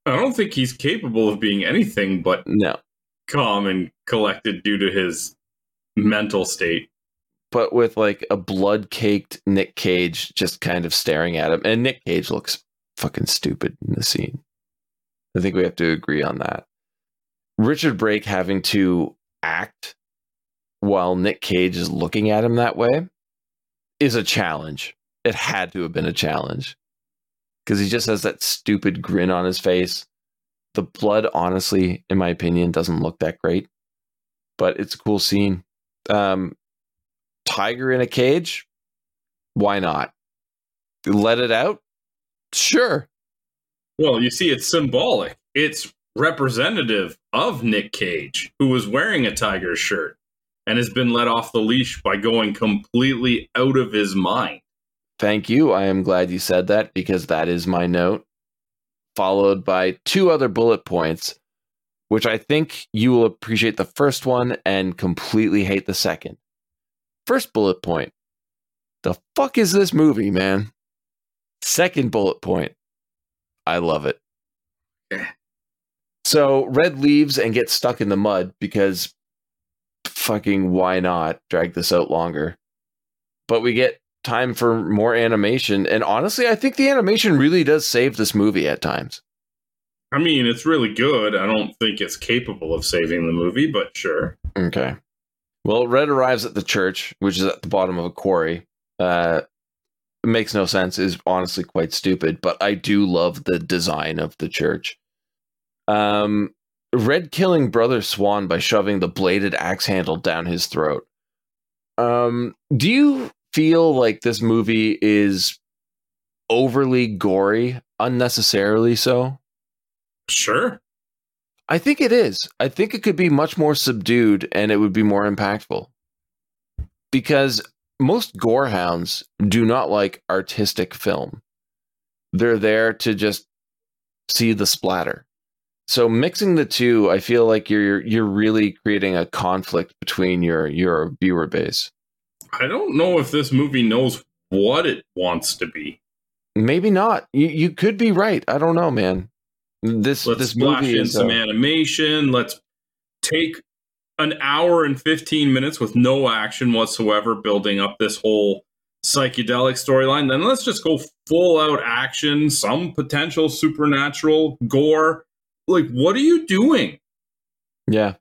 I don't think he's capable of being anything but No. calm and collected due to his mental state. But with like a blood-caked Nick Cage just kind of staring at him. And Nick Cage looks fucking stupid in the scene. I think we have to agree on that. Richard Brake having to act while Nick Cage is looking at him that way is a challenge. It had to have been a challenge. Because he just has that stupid grin on his face. The blood, honestly, in my opinion, doesn't look that great. But it's a cool scene. Um, tiger in a cage? Why not? Let it out? Sure. Well, you see, it's symbolic. It's representative of Nick Cage, who was wearing a tiger shirt and has been let off the leash by going completely out of his mind. Thank you. I am glad you said that because that is my note. Followed by two other bullet points, which I think you will appreciate the first one and completely hate the second. First bullet point. The fuck is this movie, man? Second bullet point. I love it. Yeah. So Red leaves and gets stuck in the mud because fucking why not drag this out longer? But we get time for more animation. And honestly, I think the animation really does save this movie at times. I mean, it's really good. I don't think it's capable of saving the movie, but sure. Okay. Well, Red arrives at the church, which is at the bottom of a quarry. Uh, it makes no sense, is honestly quite stupid, but I do love the design of the church. Um, Red killing Brother Swan by shoving the bladed axe handle down his throat. Um, do you feel like this movie is overly gory, unnecessarily so? Sure. I think it is. I think it could be much more subdued and it would be more impactful. Because most gorehounds do not like artistic film. They're there to just see the splatter. So mixing the two, I feel like you're you're really creating a conflict between your your viewer base. I don't know if this movie knows what it wants to be. Maybe not. You you could be right. I don't know, man. This Let's this splash movie in is some uh, animation. Let's take an hour and fifteen minutes with no action whatsoever, building up this whole psychedelic storyline. Then let's just go full out action, some potential supernatural gore. Like, what are you doing? Yeah.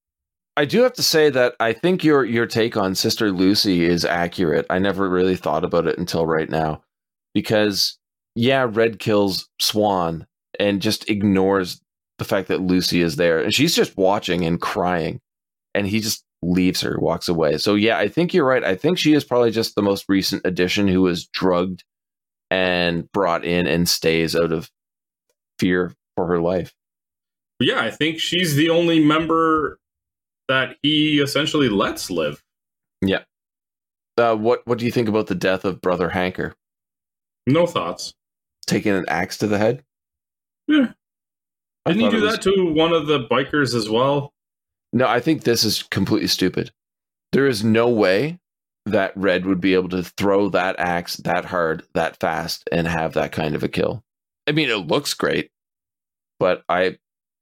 I do have to say that I think your your take on Sister Lucy is accurate. I never really thought about it until right now. Because, yeah, Red kills Swan and just ignores the fact that Lucy is there. And she's just watching and crying. And he just leaves her, walks away. So, yeah, I think you're right. I think she is probably just the most recent addition who was drugged and brought in and stays out of fear for her life. Yeah, I think she's the only member that he essentially lets live. Yeah. Uh, what What do you think about the death of Brother Hanker? No thoughts. Taking an axe to the head? Yeah. I Didn't he thought do it was- that to one of the bikers as well? No, I think this is completely stupid. There is no way that Red would be able to throw that axe that hard, that fast, and have that kind of a kill. I mean, it looks great, but I,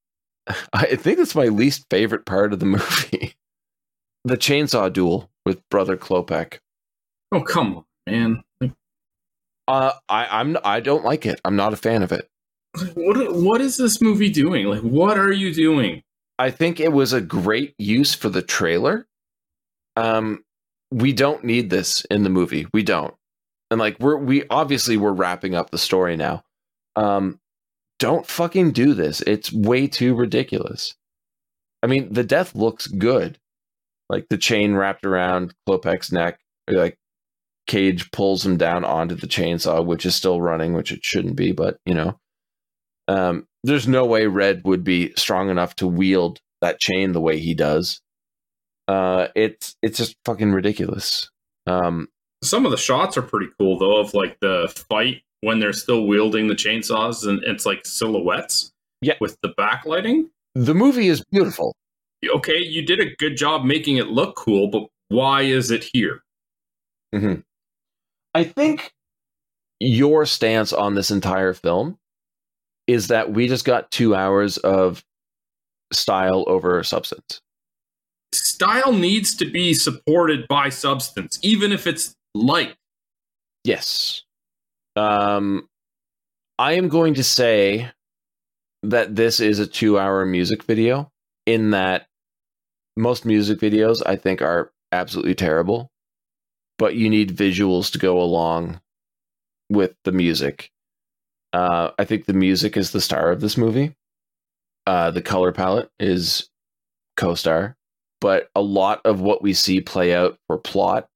I think it's my least favorite part of the movie. The chainsaw duel with Brother Klopek. Oh, come on, man. Like, Uh, I, I'm, I don't like it. I'm not a fan of it. what, what is this movie doing? Like, what are you doing? I think it was a great use for the trailer. Um, we don't need this in the movie. We don't. And like we're we obviously we're wrapping up the story now. Um, don't fucking do this. It's way too ridiculous. I mean, the death looks good. Like the chain wrapped around Klopek's neck, like Cage pulls him down onto the chainsaw, which is still running, which it shouldn't be, but you know. Um, there's no way Red would be strong enough to wield that chain the way he does. Uh, it's it's just fucking ridiculous. Um, Some of the shots are pretty cool, though, of like the fight when they're still wielding the chainsaws, and it's like silhouettes. Yeah. With the backlighting. the movie is beautiful. Okay, you did a good job making it look cool, but why is it here? Mm-hmm. I think your stance on this entire film is that we just got two hours of style over substance. Style needs to be supported by substance, even if it's light. Yes. Um, I am going to say that this is a two-hour music video, in that most music videos, I think, are absolutely terrible, but you need visuals to go along with the music. Uh, I think the music is the star of this movie. Uh, the color palette is co-star, but a lot of what we see play out for plot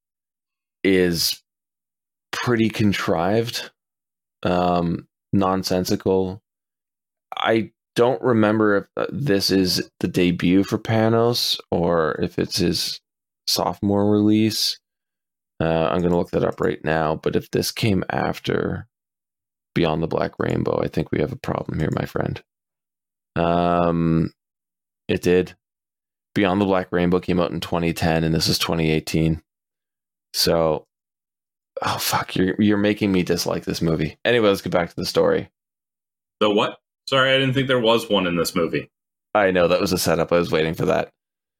is pretty contrived, um, nonsensical. I don't remember if uh, this is the debut for Panos or if it's his sophomore release. Uh, I'm going to look that up right now. But if this came after Beyond the Black Rainbow, I think we have a problem here, my friend. Um, it did. Beyond the Black Rainbow came out in twenty ten, and this is twenty eighteen. So, oh fuck, you're you're making me dislike this movie. Anyway, let's get back to the story. The what? Sorry, I didn't think there was one in this movie. I know, that was a setup. I was waiting for that.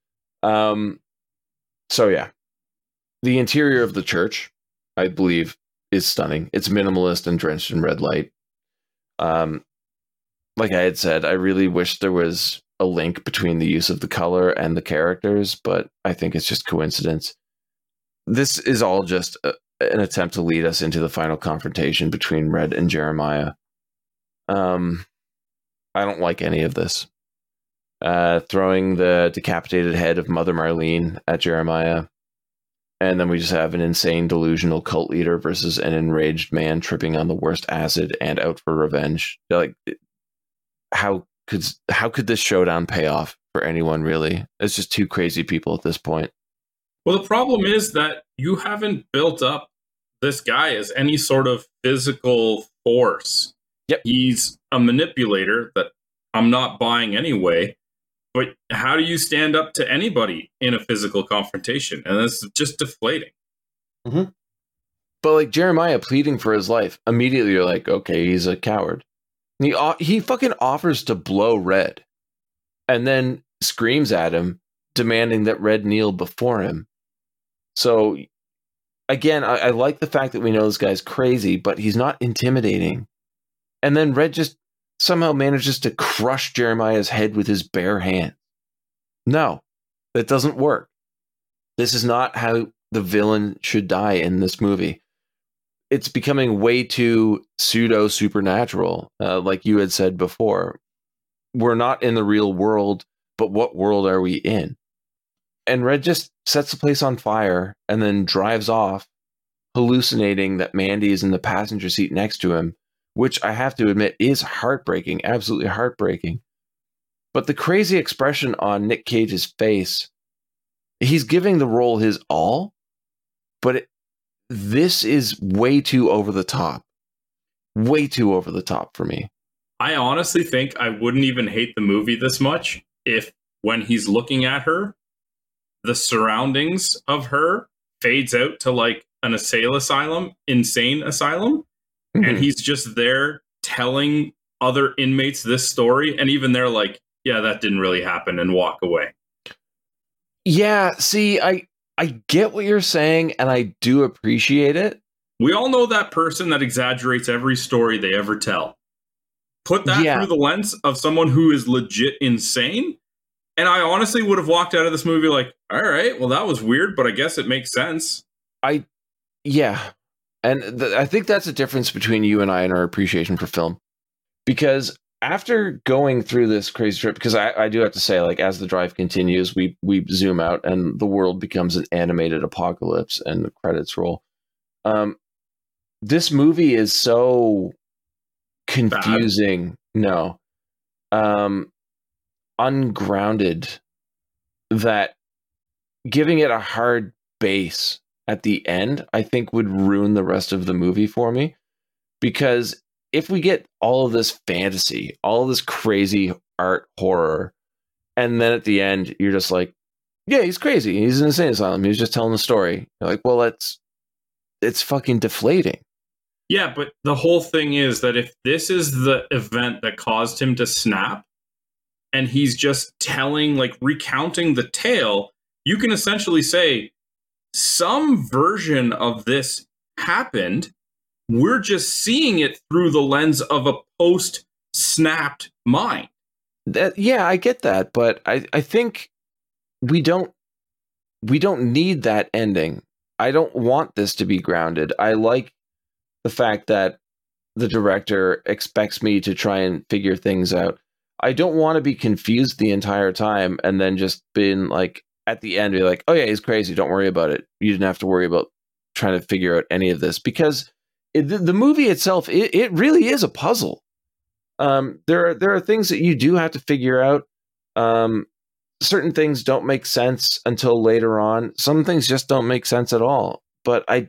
Um, so yeah, the interior of the church, I believe, is stunning. It's minimalist and drenched in red light. Um, like I had said, I really wish there was a link between the use of the color and the characters, but I think it's just coincidence. This is all just a, an attempt to lead us into the final confrontation between Red and Jeremiah. Um, I don't like any of this. Uh, throwing the decapitated head of Mother Marlene at Jeremiah. And then we just have an insane delusional cult leader versus an enraged man tripping on the worst acid and out for revenge. Like, how could how could this showdown pay off for anyone, really? It's just two crazy people at this point. Well, the problem is that you haven't built up this guy as any sort of physical force. Yep. He's a manipulator that I'm not buying anyway. But how do you stand up to anybody in a physical confrontation? And that's just deflating. Mm-hmm. But like Jeremiah pleading for his life, immediately you're like, okay, he's a coward. And he he fucking offers to blow Red, and then screams at him, demanding that Red kneel before him. So again, I, I like the fact that we know this guy's crazy, but he's not intimidating. And then Red just somehow manages to crush Jeremiah's head with his bare hand. No, that doesn't work. This is not how the villain should die in this movie. It's becoming way too pseudo supernatural, uh, like you had said before. We're not in the real world, but what world are we in? And Red just sets the place on fire and then drives off, hallucinating that Mandy is in the passenger seat next to him, which I have to admit is heartbreaking, absolutely heartbreaking. But the crazy expression on Nick Cage's face, he's giving the role his all, but it, this is way too over the top. Way too over the top for me. I honestly think I wouldn't even hate the movie this much if, when he's looking at her, the surroundings of her fades out to like an asylum asylum, insane asylum. Mm-hmm. And he's just there telling other inmates this story. And even they're like, yeah, that didn't really happen, and walk away. Yeah, see, I I get what you're saying, and I do appreciate it. We all know that person that exaggerates every story they ever tell. Put that yeah. through the lens of someone who is legit insane. And I honestly would have walked out of this movie like, all right, well, that was weird, but I guess it makes sense. I, yeah. And th- I think that's a difference between you and I in our appreciation for film. Because after going through this crazy trip, because I, I do have to say, like, as the drive continues, we we zoom out and the world becomes an animated apocalypse and the credits roll. Um, this movie is so confusing. Bad. No. Um, ungrounded that giving it a hard base at the end, I think would ruin the rest of the movie for me. Because if we get all of this fantasy, all of this crazy art horror, and then at the end, you're just like, yeah, he's crazy. He's in an insane asylum. He's just telling the story. You're like, well, that's, it's fucking deflating. Yeah, but the whole thing is that if this is the event that caused him to snap, and he's just telling, like, recounting the tale, you can essentially say some version of this happened. We're just seeing it through the lens of a post-snapped mind. That, yeah, I get that, but I, I think we don't we don't need that ending. I don't want this to be grounded. I like the fact that the director expects me to try and figure things out. I don't want to be confused the entire time and then just been like, at the end, be like, oh yeah, he's crazy. Don't worry about it. You didn't have to worry about trying to figure out any of this, because it, the, the movie itself, it, it really is a puzzle. Um, there are there are things that you do have to figure out. Um, certain things don't make sense until later on. Some things just don't make sense at all. But I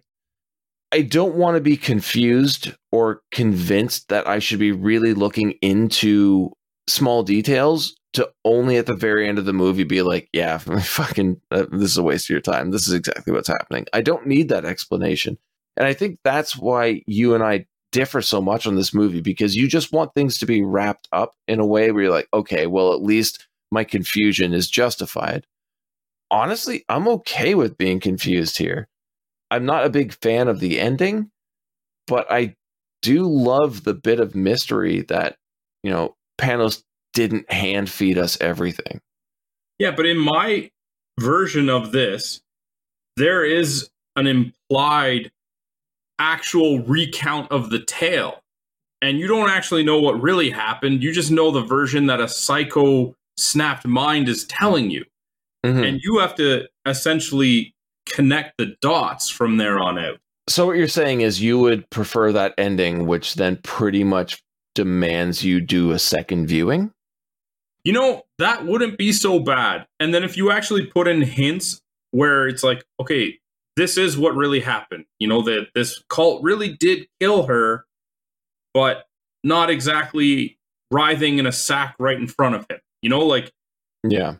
I don't want to be confused or convinced that I should be really looking into small details to only at the very end of the movie be like, yeah, fucking, uh, this is a waste of your time. This is exactly what's happening. I don't need that explanation. And I think that's why you and I differ so much on this movie, because you just want things to be wrapped up in a way where you're like, okay, well, at least my confusion is justified. Honestly, I'm okay with being confused here. I'm not a big fan of the ending, but I do love the bit of mystery that, you know, Panos didn't hand feed us everything. Yeah, but in my version of this, there is an implied actual recount of the tale. And you don't actually know what really happened. You just know the version that a psycho snapped mind is telling you. Mm-hmm. And you have to essentially connect the dots from there on out. So what you're saying is you would prefer that ending, which then pretty much demands you do a second viewing? You know, that wouldn't be so bad. And then if you actually put in hints where it's like, okay, this is what really happened. You know, that this cult really did kill her, but not exactly writhing in a sack right in front of him. You know, like... Yeah.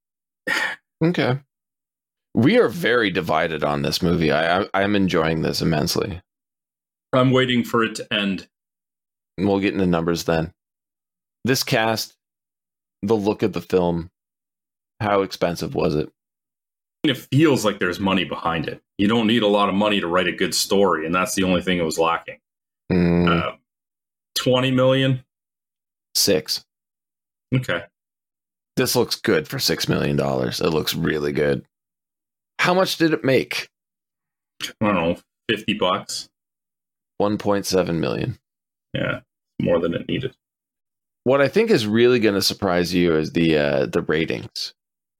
Okay. We are very divided on this movie. I, I, I'm enjoying this immensely. I'm waiting for it to end. We'll get into numbers then. This cast, the look of the film, how expensive was it? It feels like there's money behind it. You don't need a lot of money to write a good story, and that's the only thing it was lacking. Mm. Uh, twenty million? Six. Okay. This looks good for six million dollars. It looks really good. How much did it make? I don't know, fifty bucks. one point seven million. Yeah, more than it needed. What I think is really going to surprise you is the uh, the ratings.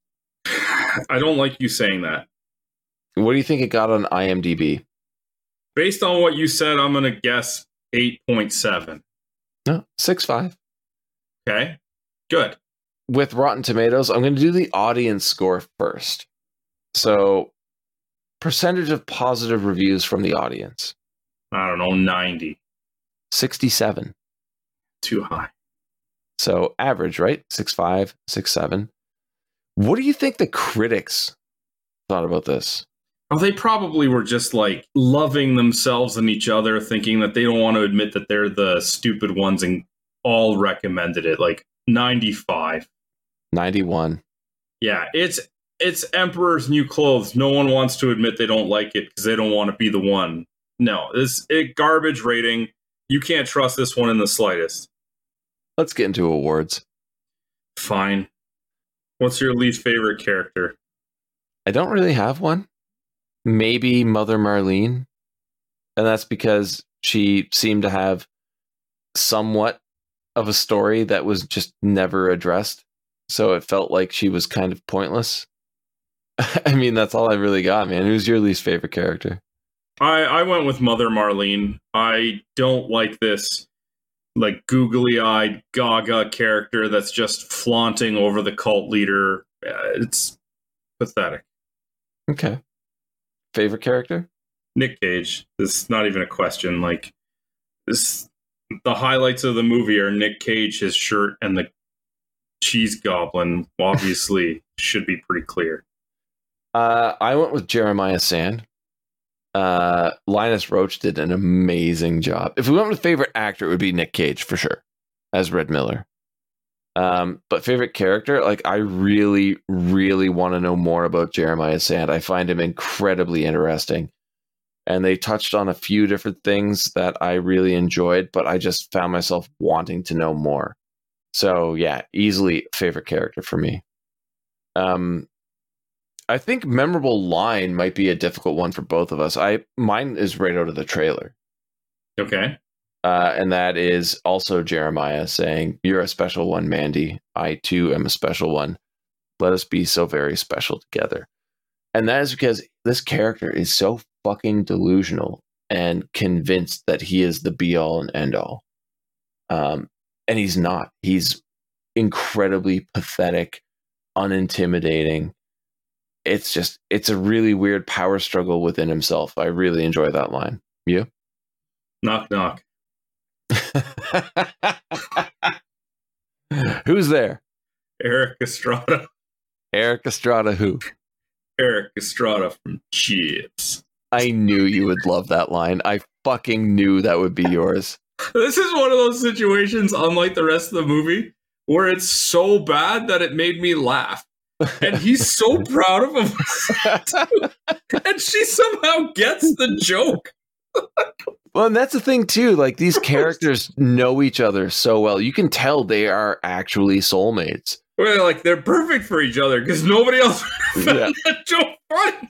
I don't like you saying that. What do you think it got on IMDb? Based on what you said, I'm going to guess eight point seven. No, six point five. Okay, good. With Rotten Tomatoes, I'm going to do the audience score first. So, percentage of positive reviews from the audience. I don't know, ninety. sixty-seven. Too high. So, average, right? six point five, six point seven. What do you think the critics thought about this? Oh, they probably were just like loving themselves and each other, thinking that they don't want to admit that they're the stupid ones, and all recommended it. Like ninety-five. ninety-one. Yeah, it's it's Emperor's New Clothes. No one wants to admit they don't like it because they don't want to be the one. No, this it garbage rating. You can't trust this one in the slightest. Let's get into awards. Fine. What's your least favorite character? I don't really have one. Maybe Mother Marlene. And that's because she seemed to have somewhat of a story that was just never addressed. So it felt like she was kind of pointless. I mean, that's all I really got, man. Who's your least favorite character? I, I went with Mother Marlene. I don't like this like googly-eyed gaga character that's just flaunting over the cult leader. Uh, it's pathetic. Okay. Favorite character? Nick Cage. This is not even a question. Like this, the highlights of the movie are Nick Cage, his shirt, and the cheese goblin. Obviously, should be pretty clear. Uh, I went with Jeremiah Sand. Uh, Linus Roach did an amazing job. If we went with favorite actor, it would be Nick Cage for sure, as Red Miller. Um, but favorite character, like I really, really want to know more about Jeremiah Sand. I find him incredibly interesting. And they touched on a few different things that I really enjoyed, but I just found myself wanting to know more. So yeah, easily favorite character for me. Um, I think memorable line might be a difficult one for both of us. I mine is right out of the trailer. Okay. Uh, and that is also Jeremiah saying, "You're a special one, Mandy. I too am a special one. Let us be so very special together." And that is because this character is so fucking delusional and convinced that he is the be all and end all. Um, and he's not. He's incredibly pathetic, unintimidating. It's just, it's a really weird power struggle within himself. I really enjoy that line. You? Knock, knock. Who's there? Eric Estrada. Eric Estrada who? Eric Estrada from Chips. I knew you would love that line. I fucking knew that would be yours. This is one of those situations, unlike the rest of the movie, where it's so bad that it made me laugh. And he's so proud of himself. And she somehow gets the joke. Well, and that's the thing too. Like, these characters know each other so well. You can tell they are actually soulmates. Well, like, they're perfect for each other because nobody else found Yeah. that joke funny.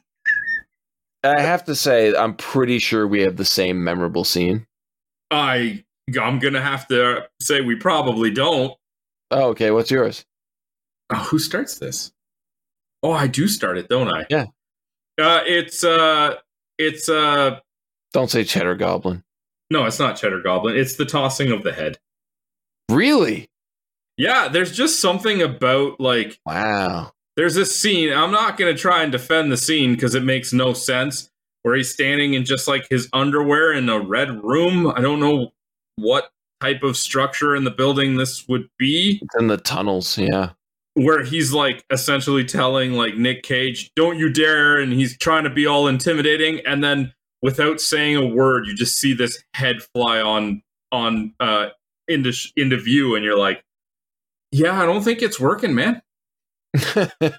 I have to say, I'm pretty sure we have the same memorable scene. I, I'm going to have to say we probably don't. Oh, okay. What's yours? Oh, who starts this? Oh, I do start it, don't I? Yeah. Uh, it's, uh, it's, uh, Don't say Cheddar Goblin. no, it's not Cheddar Goblin. It's the tossing of the head. Really? Yeah, there's just something about, like, Wow. there's this scene. I'm not going to try and defend the scene because it makes no sense, where he's standing in just like his underwear in a red room. I don't know what type of structure in the building this would be. It's in the tunnels. Yeah. Where he's like essentially telling like Nick Cage, "Don't you dare," and he's trying to be all intimidating, and then without saying a word, you just see this head fly on on uh into into view, and you're like, yeah, I don't think it's working, man. It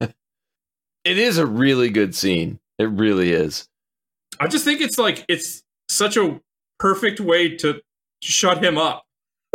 is a really good scene. It really is. I just think it's like it's such a perfect way to shut him up.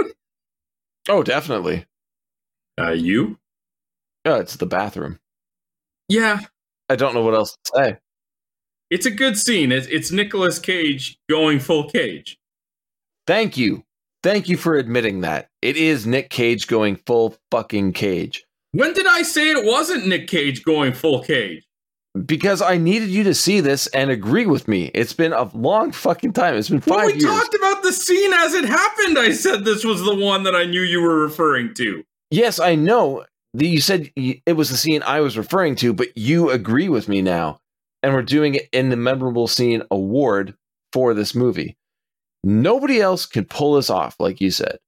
Oh, definitely. Uh, you? Oh, it's the bathroom. Yeah, I don't know what else to say. it's a good scene. It's, it's Nicolas Cage going full Cage. Thank you. Thank you for admitting that. It is Nick Cage going full fucking Cage. When did I say it wasn't Nick Cage going full Cage? Because I needed you to see this and agree with me. It's been a long fucking time. It's been five When we years. talked about the scene as it happened, I said this was the one that I knew you were referring to. Yes, I know. The- You said y- it was the scene I was referring to, but you agree with me now. And we're doing it in the Memorable Scene Award for this movie. Nobody else can pull this off, like you said.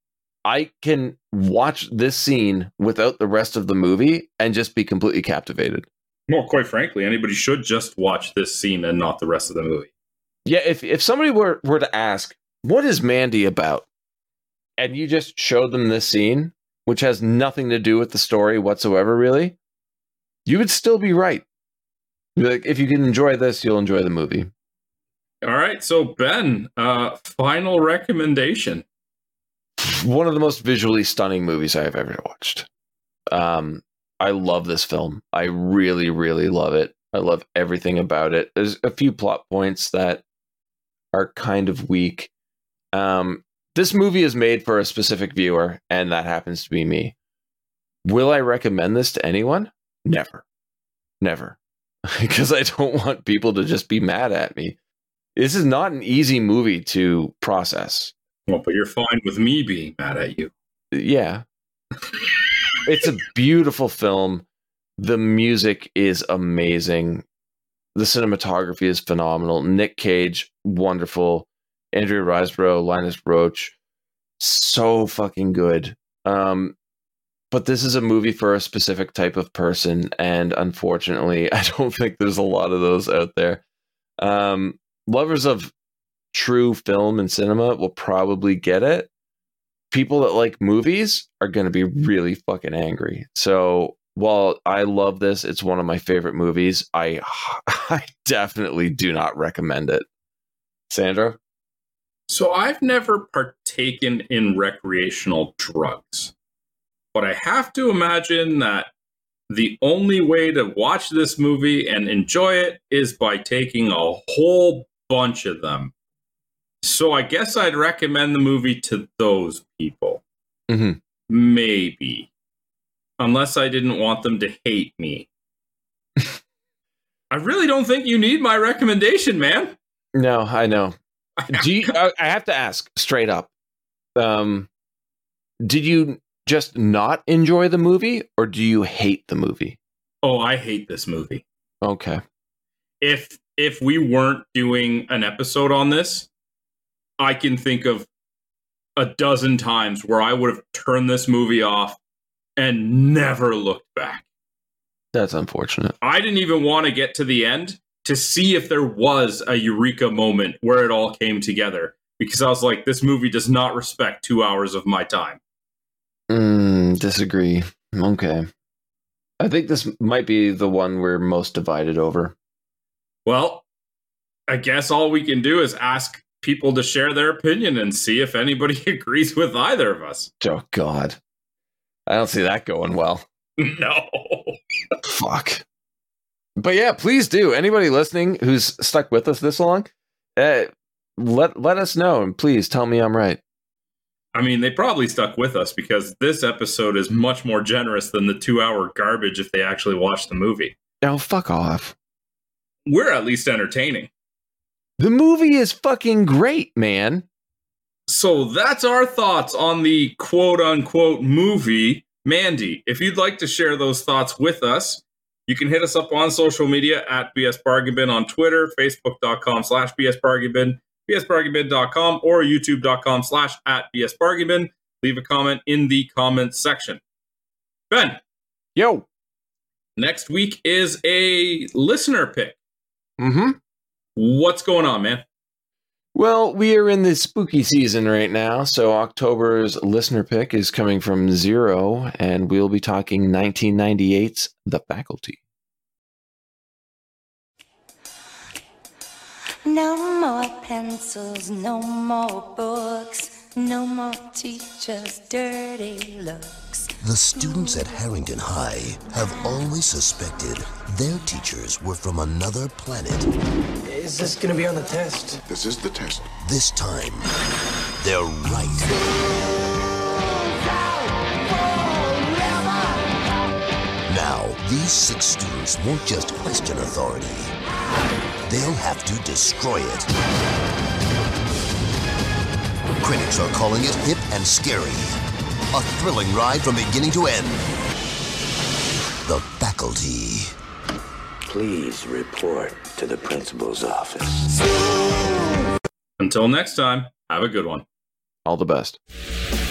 I can watch this scene without the rest of the movie and just be completely captivated. Well, quite frankly, anybody should just watch this scene and not the rest of the movie. Yeah, if, if somebody were, were to ask, what is Mandy about? And you just showed them this scene, which has nothing to do with the story whatsoever, really, you would still be right. You'd be like, if you can enjoy this, you'll enjoy the movie. All right, so Ben, uh, final recommendation. One of the most visually stunning movies I've ever watched. Um, I love this film. I really, really love it. I love everything about it. There's a few plot points that are kind of weak. Um, this movie is made for a specific viewer, and that happens to be me. Will I recommend this to anyone? Never. Never. Because I don't want people to just be mad at me. This is not an easy movie to process. Well, but you're fine with me being mad at you. Yeah. It's a beautiful film. The music is amazing. The cinematography is phenomenal. Nick Cage, wonderful. Andrea Riseborough, Linus Roach, so fucking good. Um, but this is a movie for a specific type of person, and unfortunately, I don't think there's a lot of those out there. Um, lovers of true film and cinema will probably get it. People that like movies are going to be really fucking angry. So while I love this, it's one of my favorite movies. I, I definitely do not recommend it. Sandra? So I've never partaken in recreational drugs, but I have to imagine that the only way to watch this movie and enjoy it is by taking a whole bunch of them. So I guess I'd recommend the movie to those people. Mm-hmm. Maybe. Unless I didn't want them to hate me. I really don't think you need my recommendation, man. No, I know. Do you, I I have to ask straight up. Um, did you just not enjoy the movie, or do you hate the movie? Oh, I hate this movie. Okay. If if we weren't doing an episode on this, I can think of a dozen times where I would have turned this movie off and never looked back. That's unfortunate. I didn't even want to get to the end to see if there was a eureka moment where it all came together, because I was like, this movie does not respect two hours of my time. Mm, disagree. Okay. I think this might be the one we're most divided over. Well, I guess all we can do is ask people to share their opinion and see if anybody agrees with either of us. Oh, God. I don't see that going well. No. Fuck. But yeah, please do. Anybody listening who's stuck with us this long, uh, let let us know, and please tell me I'm right. I mean, they probably stuck with us because this episode is much more generous than the two-hour garbage if they actually watched the movie. Oh, fuck off. We're at least entertaining. The movie is fucking great, man. So that's our thoughts on the quote-unquote movie. Mandy, if you'd like to share those thoughts with us, you can hit us up on social media at B S Bargain Bin on Twitter, Facebook.com slash BS Bargain Bin, B S Bargain Bin dot com, or YouTube.com slash at BS Bargain Bin. Leave a comment in the comments section. Ben. Yo. Next week is a listener pick. Mm-hmm. What's going on, man? Well, we are in the spooky season right now, so October's listener pick is coming from Zero, and we'll be talking nineteen ninety-eight's The Faculty. No more pencils, no more books, no more teachers' dirty looks. The students at Harrington High have always suspected their teachers were from another planet. Is this gonna be on the test? This is the test. This time, they're right. Now, these six students won't just question authority. They'll have to destroy it. Critics are calling it hip and scary. A thrilling ride from beginning to end. The Faculty. Please report to the principal's office. Until next time, have a good one. All the best.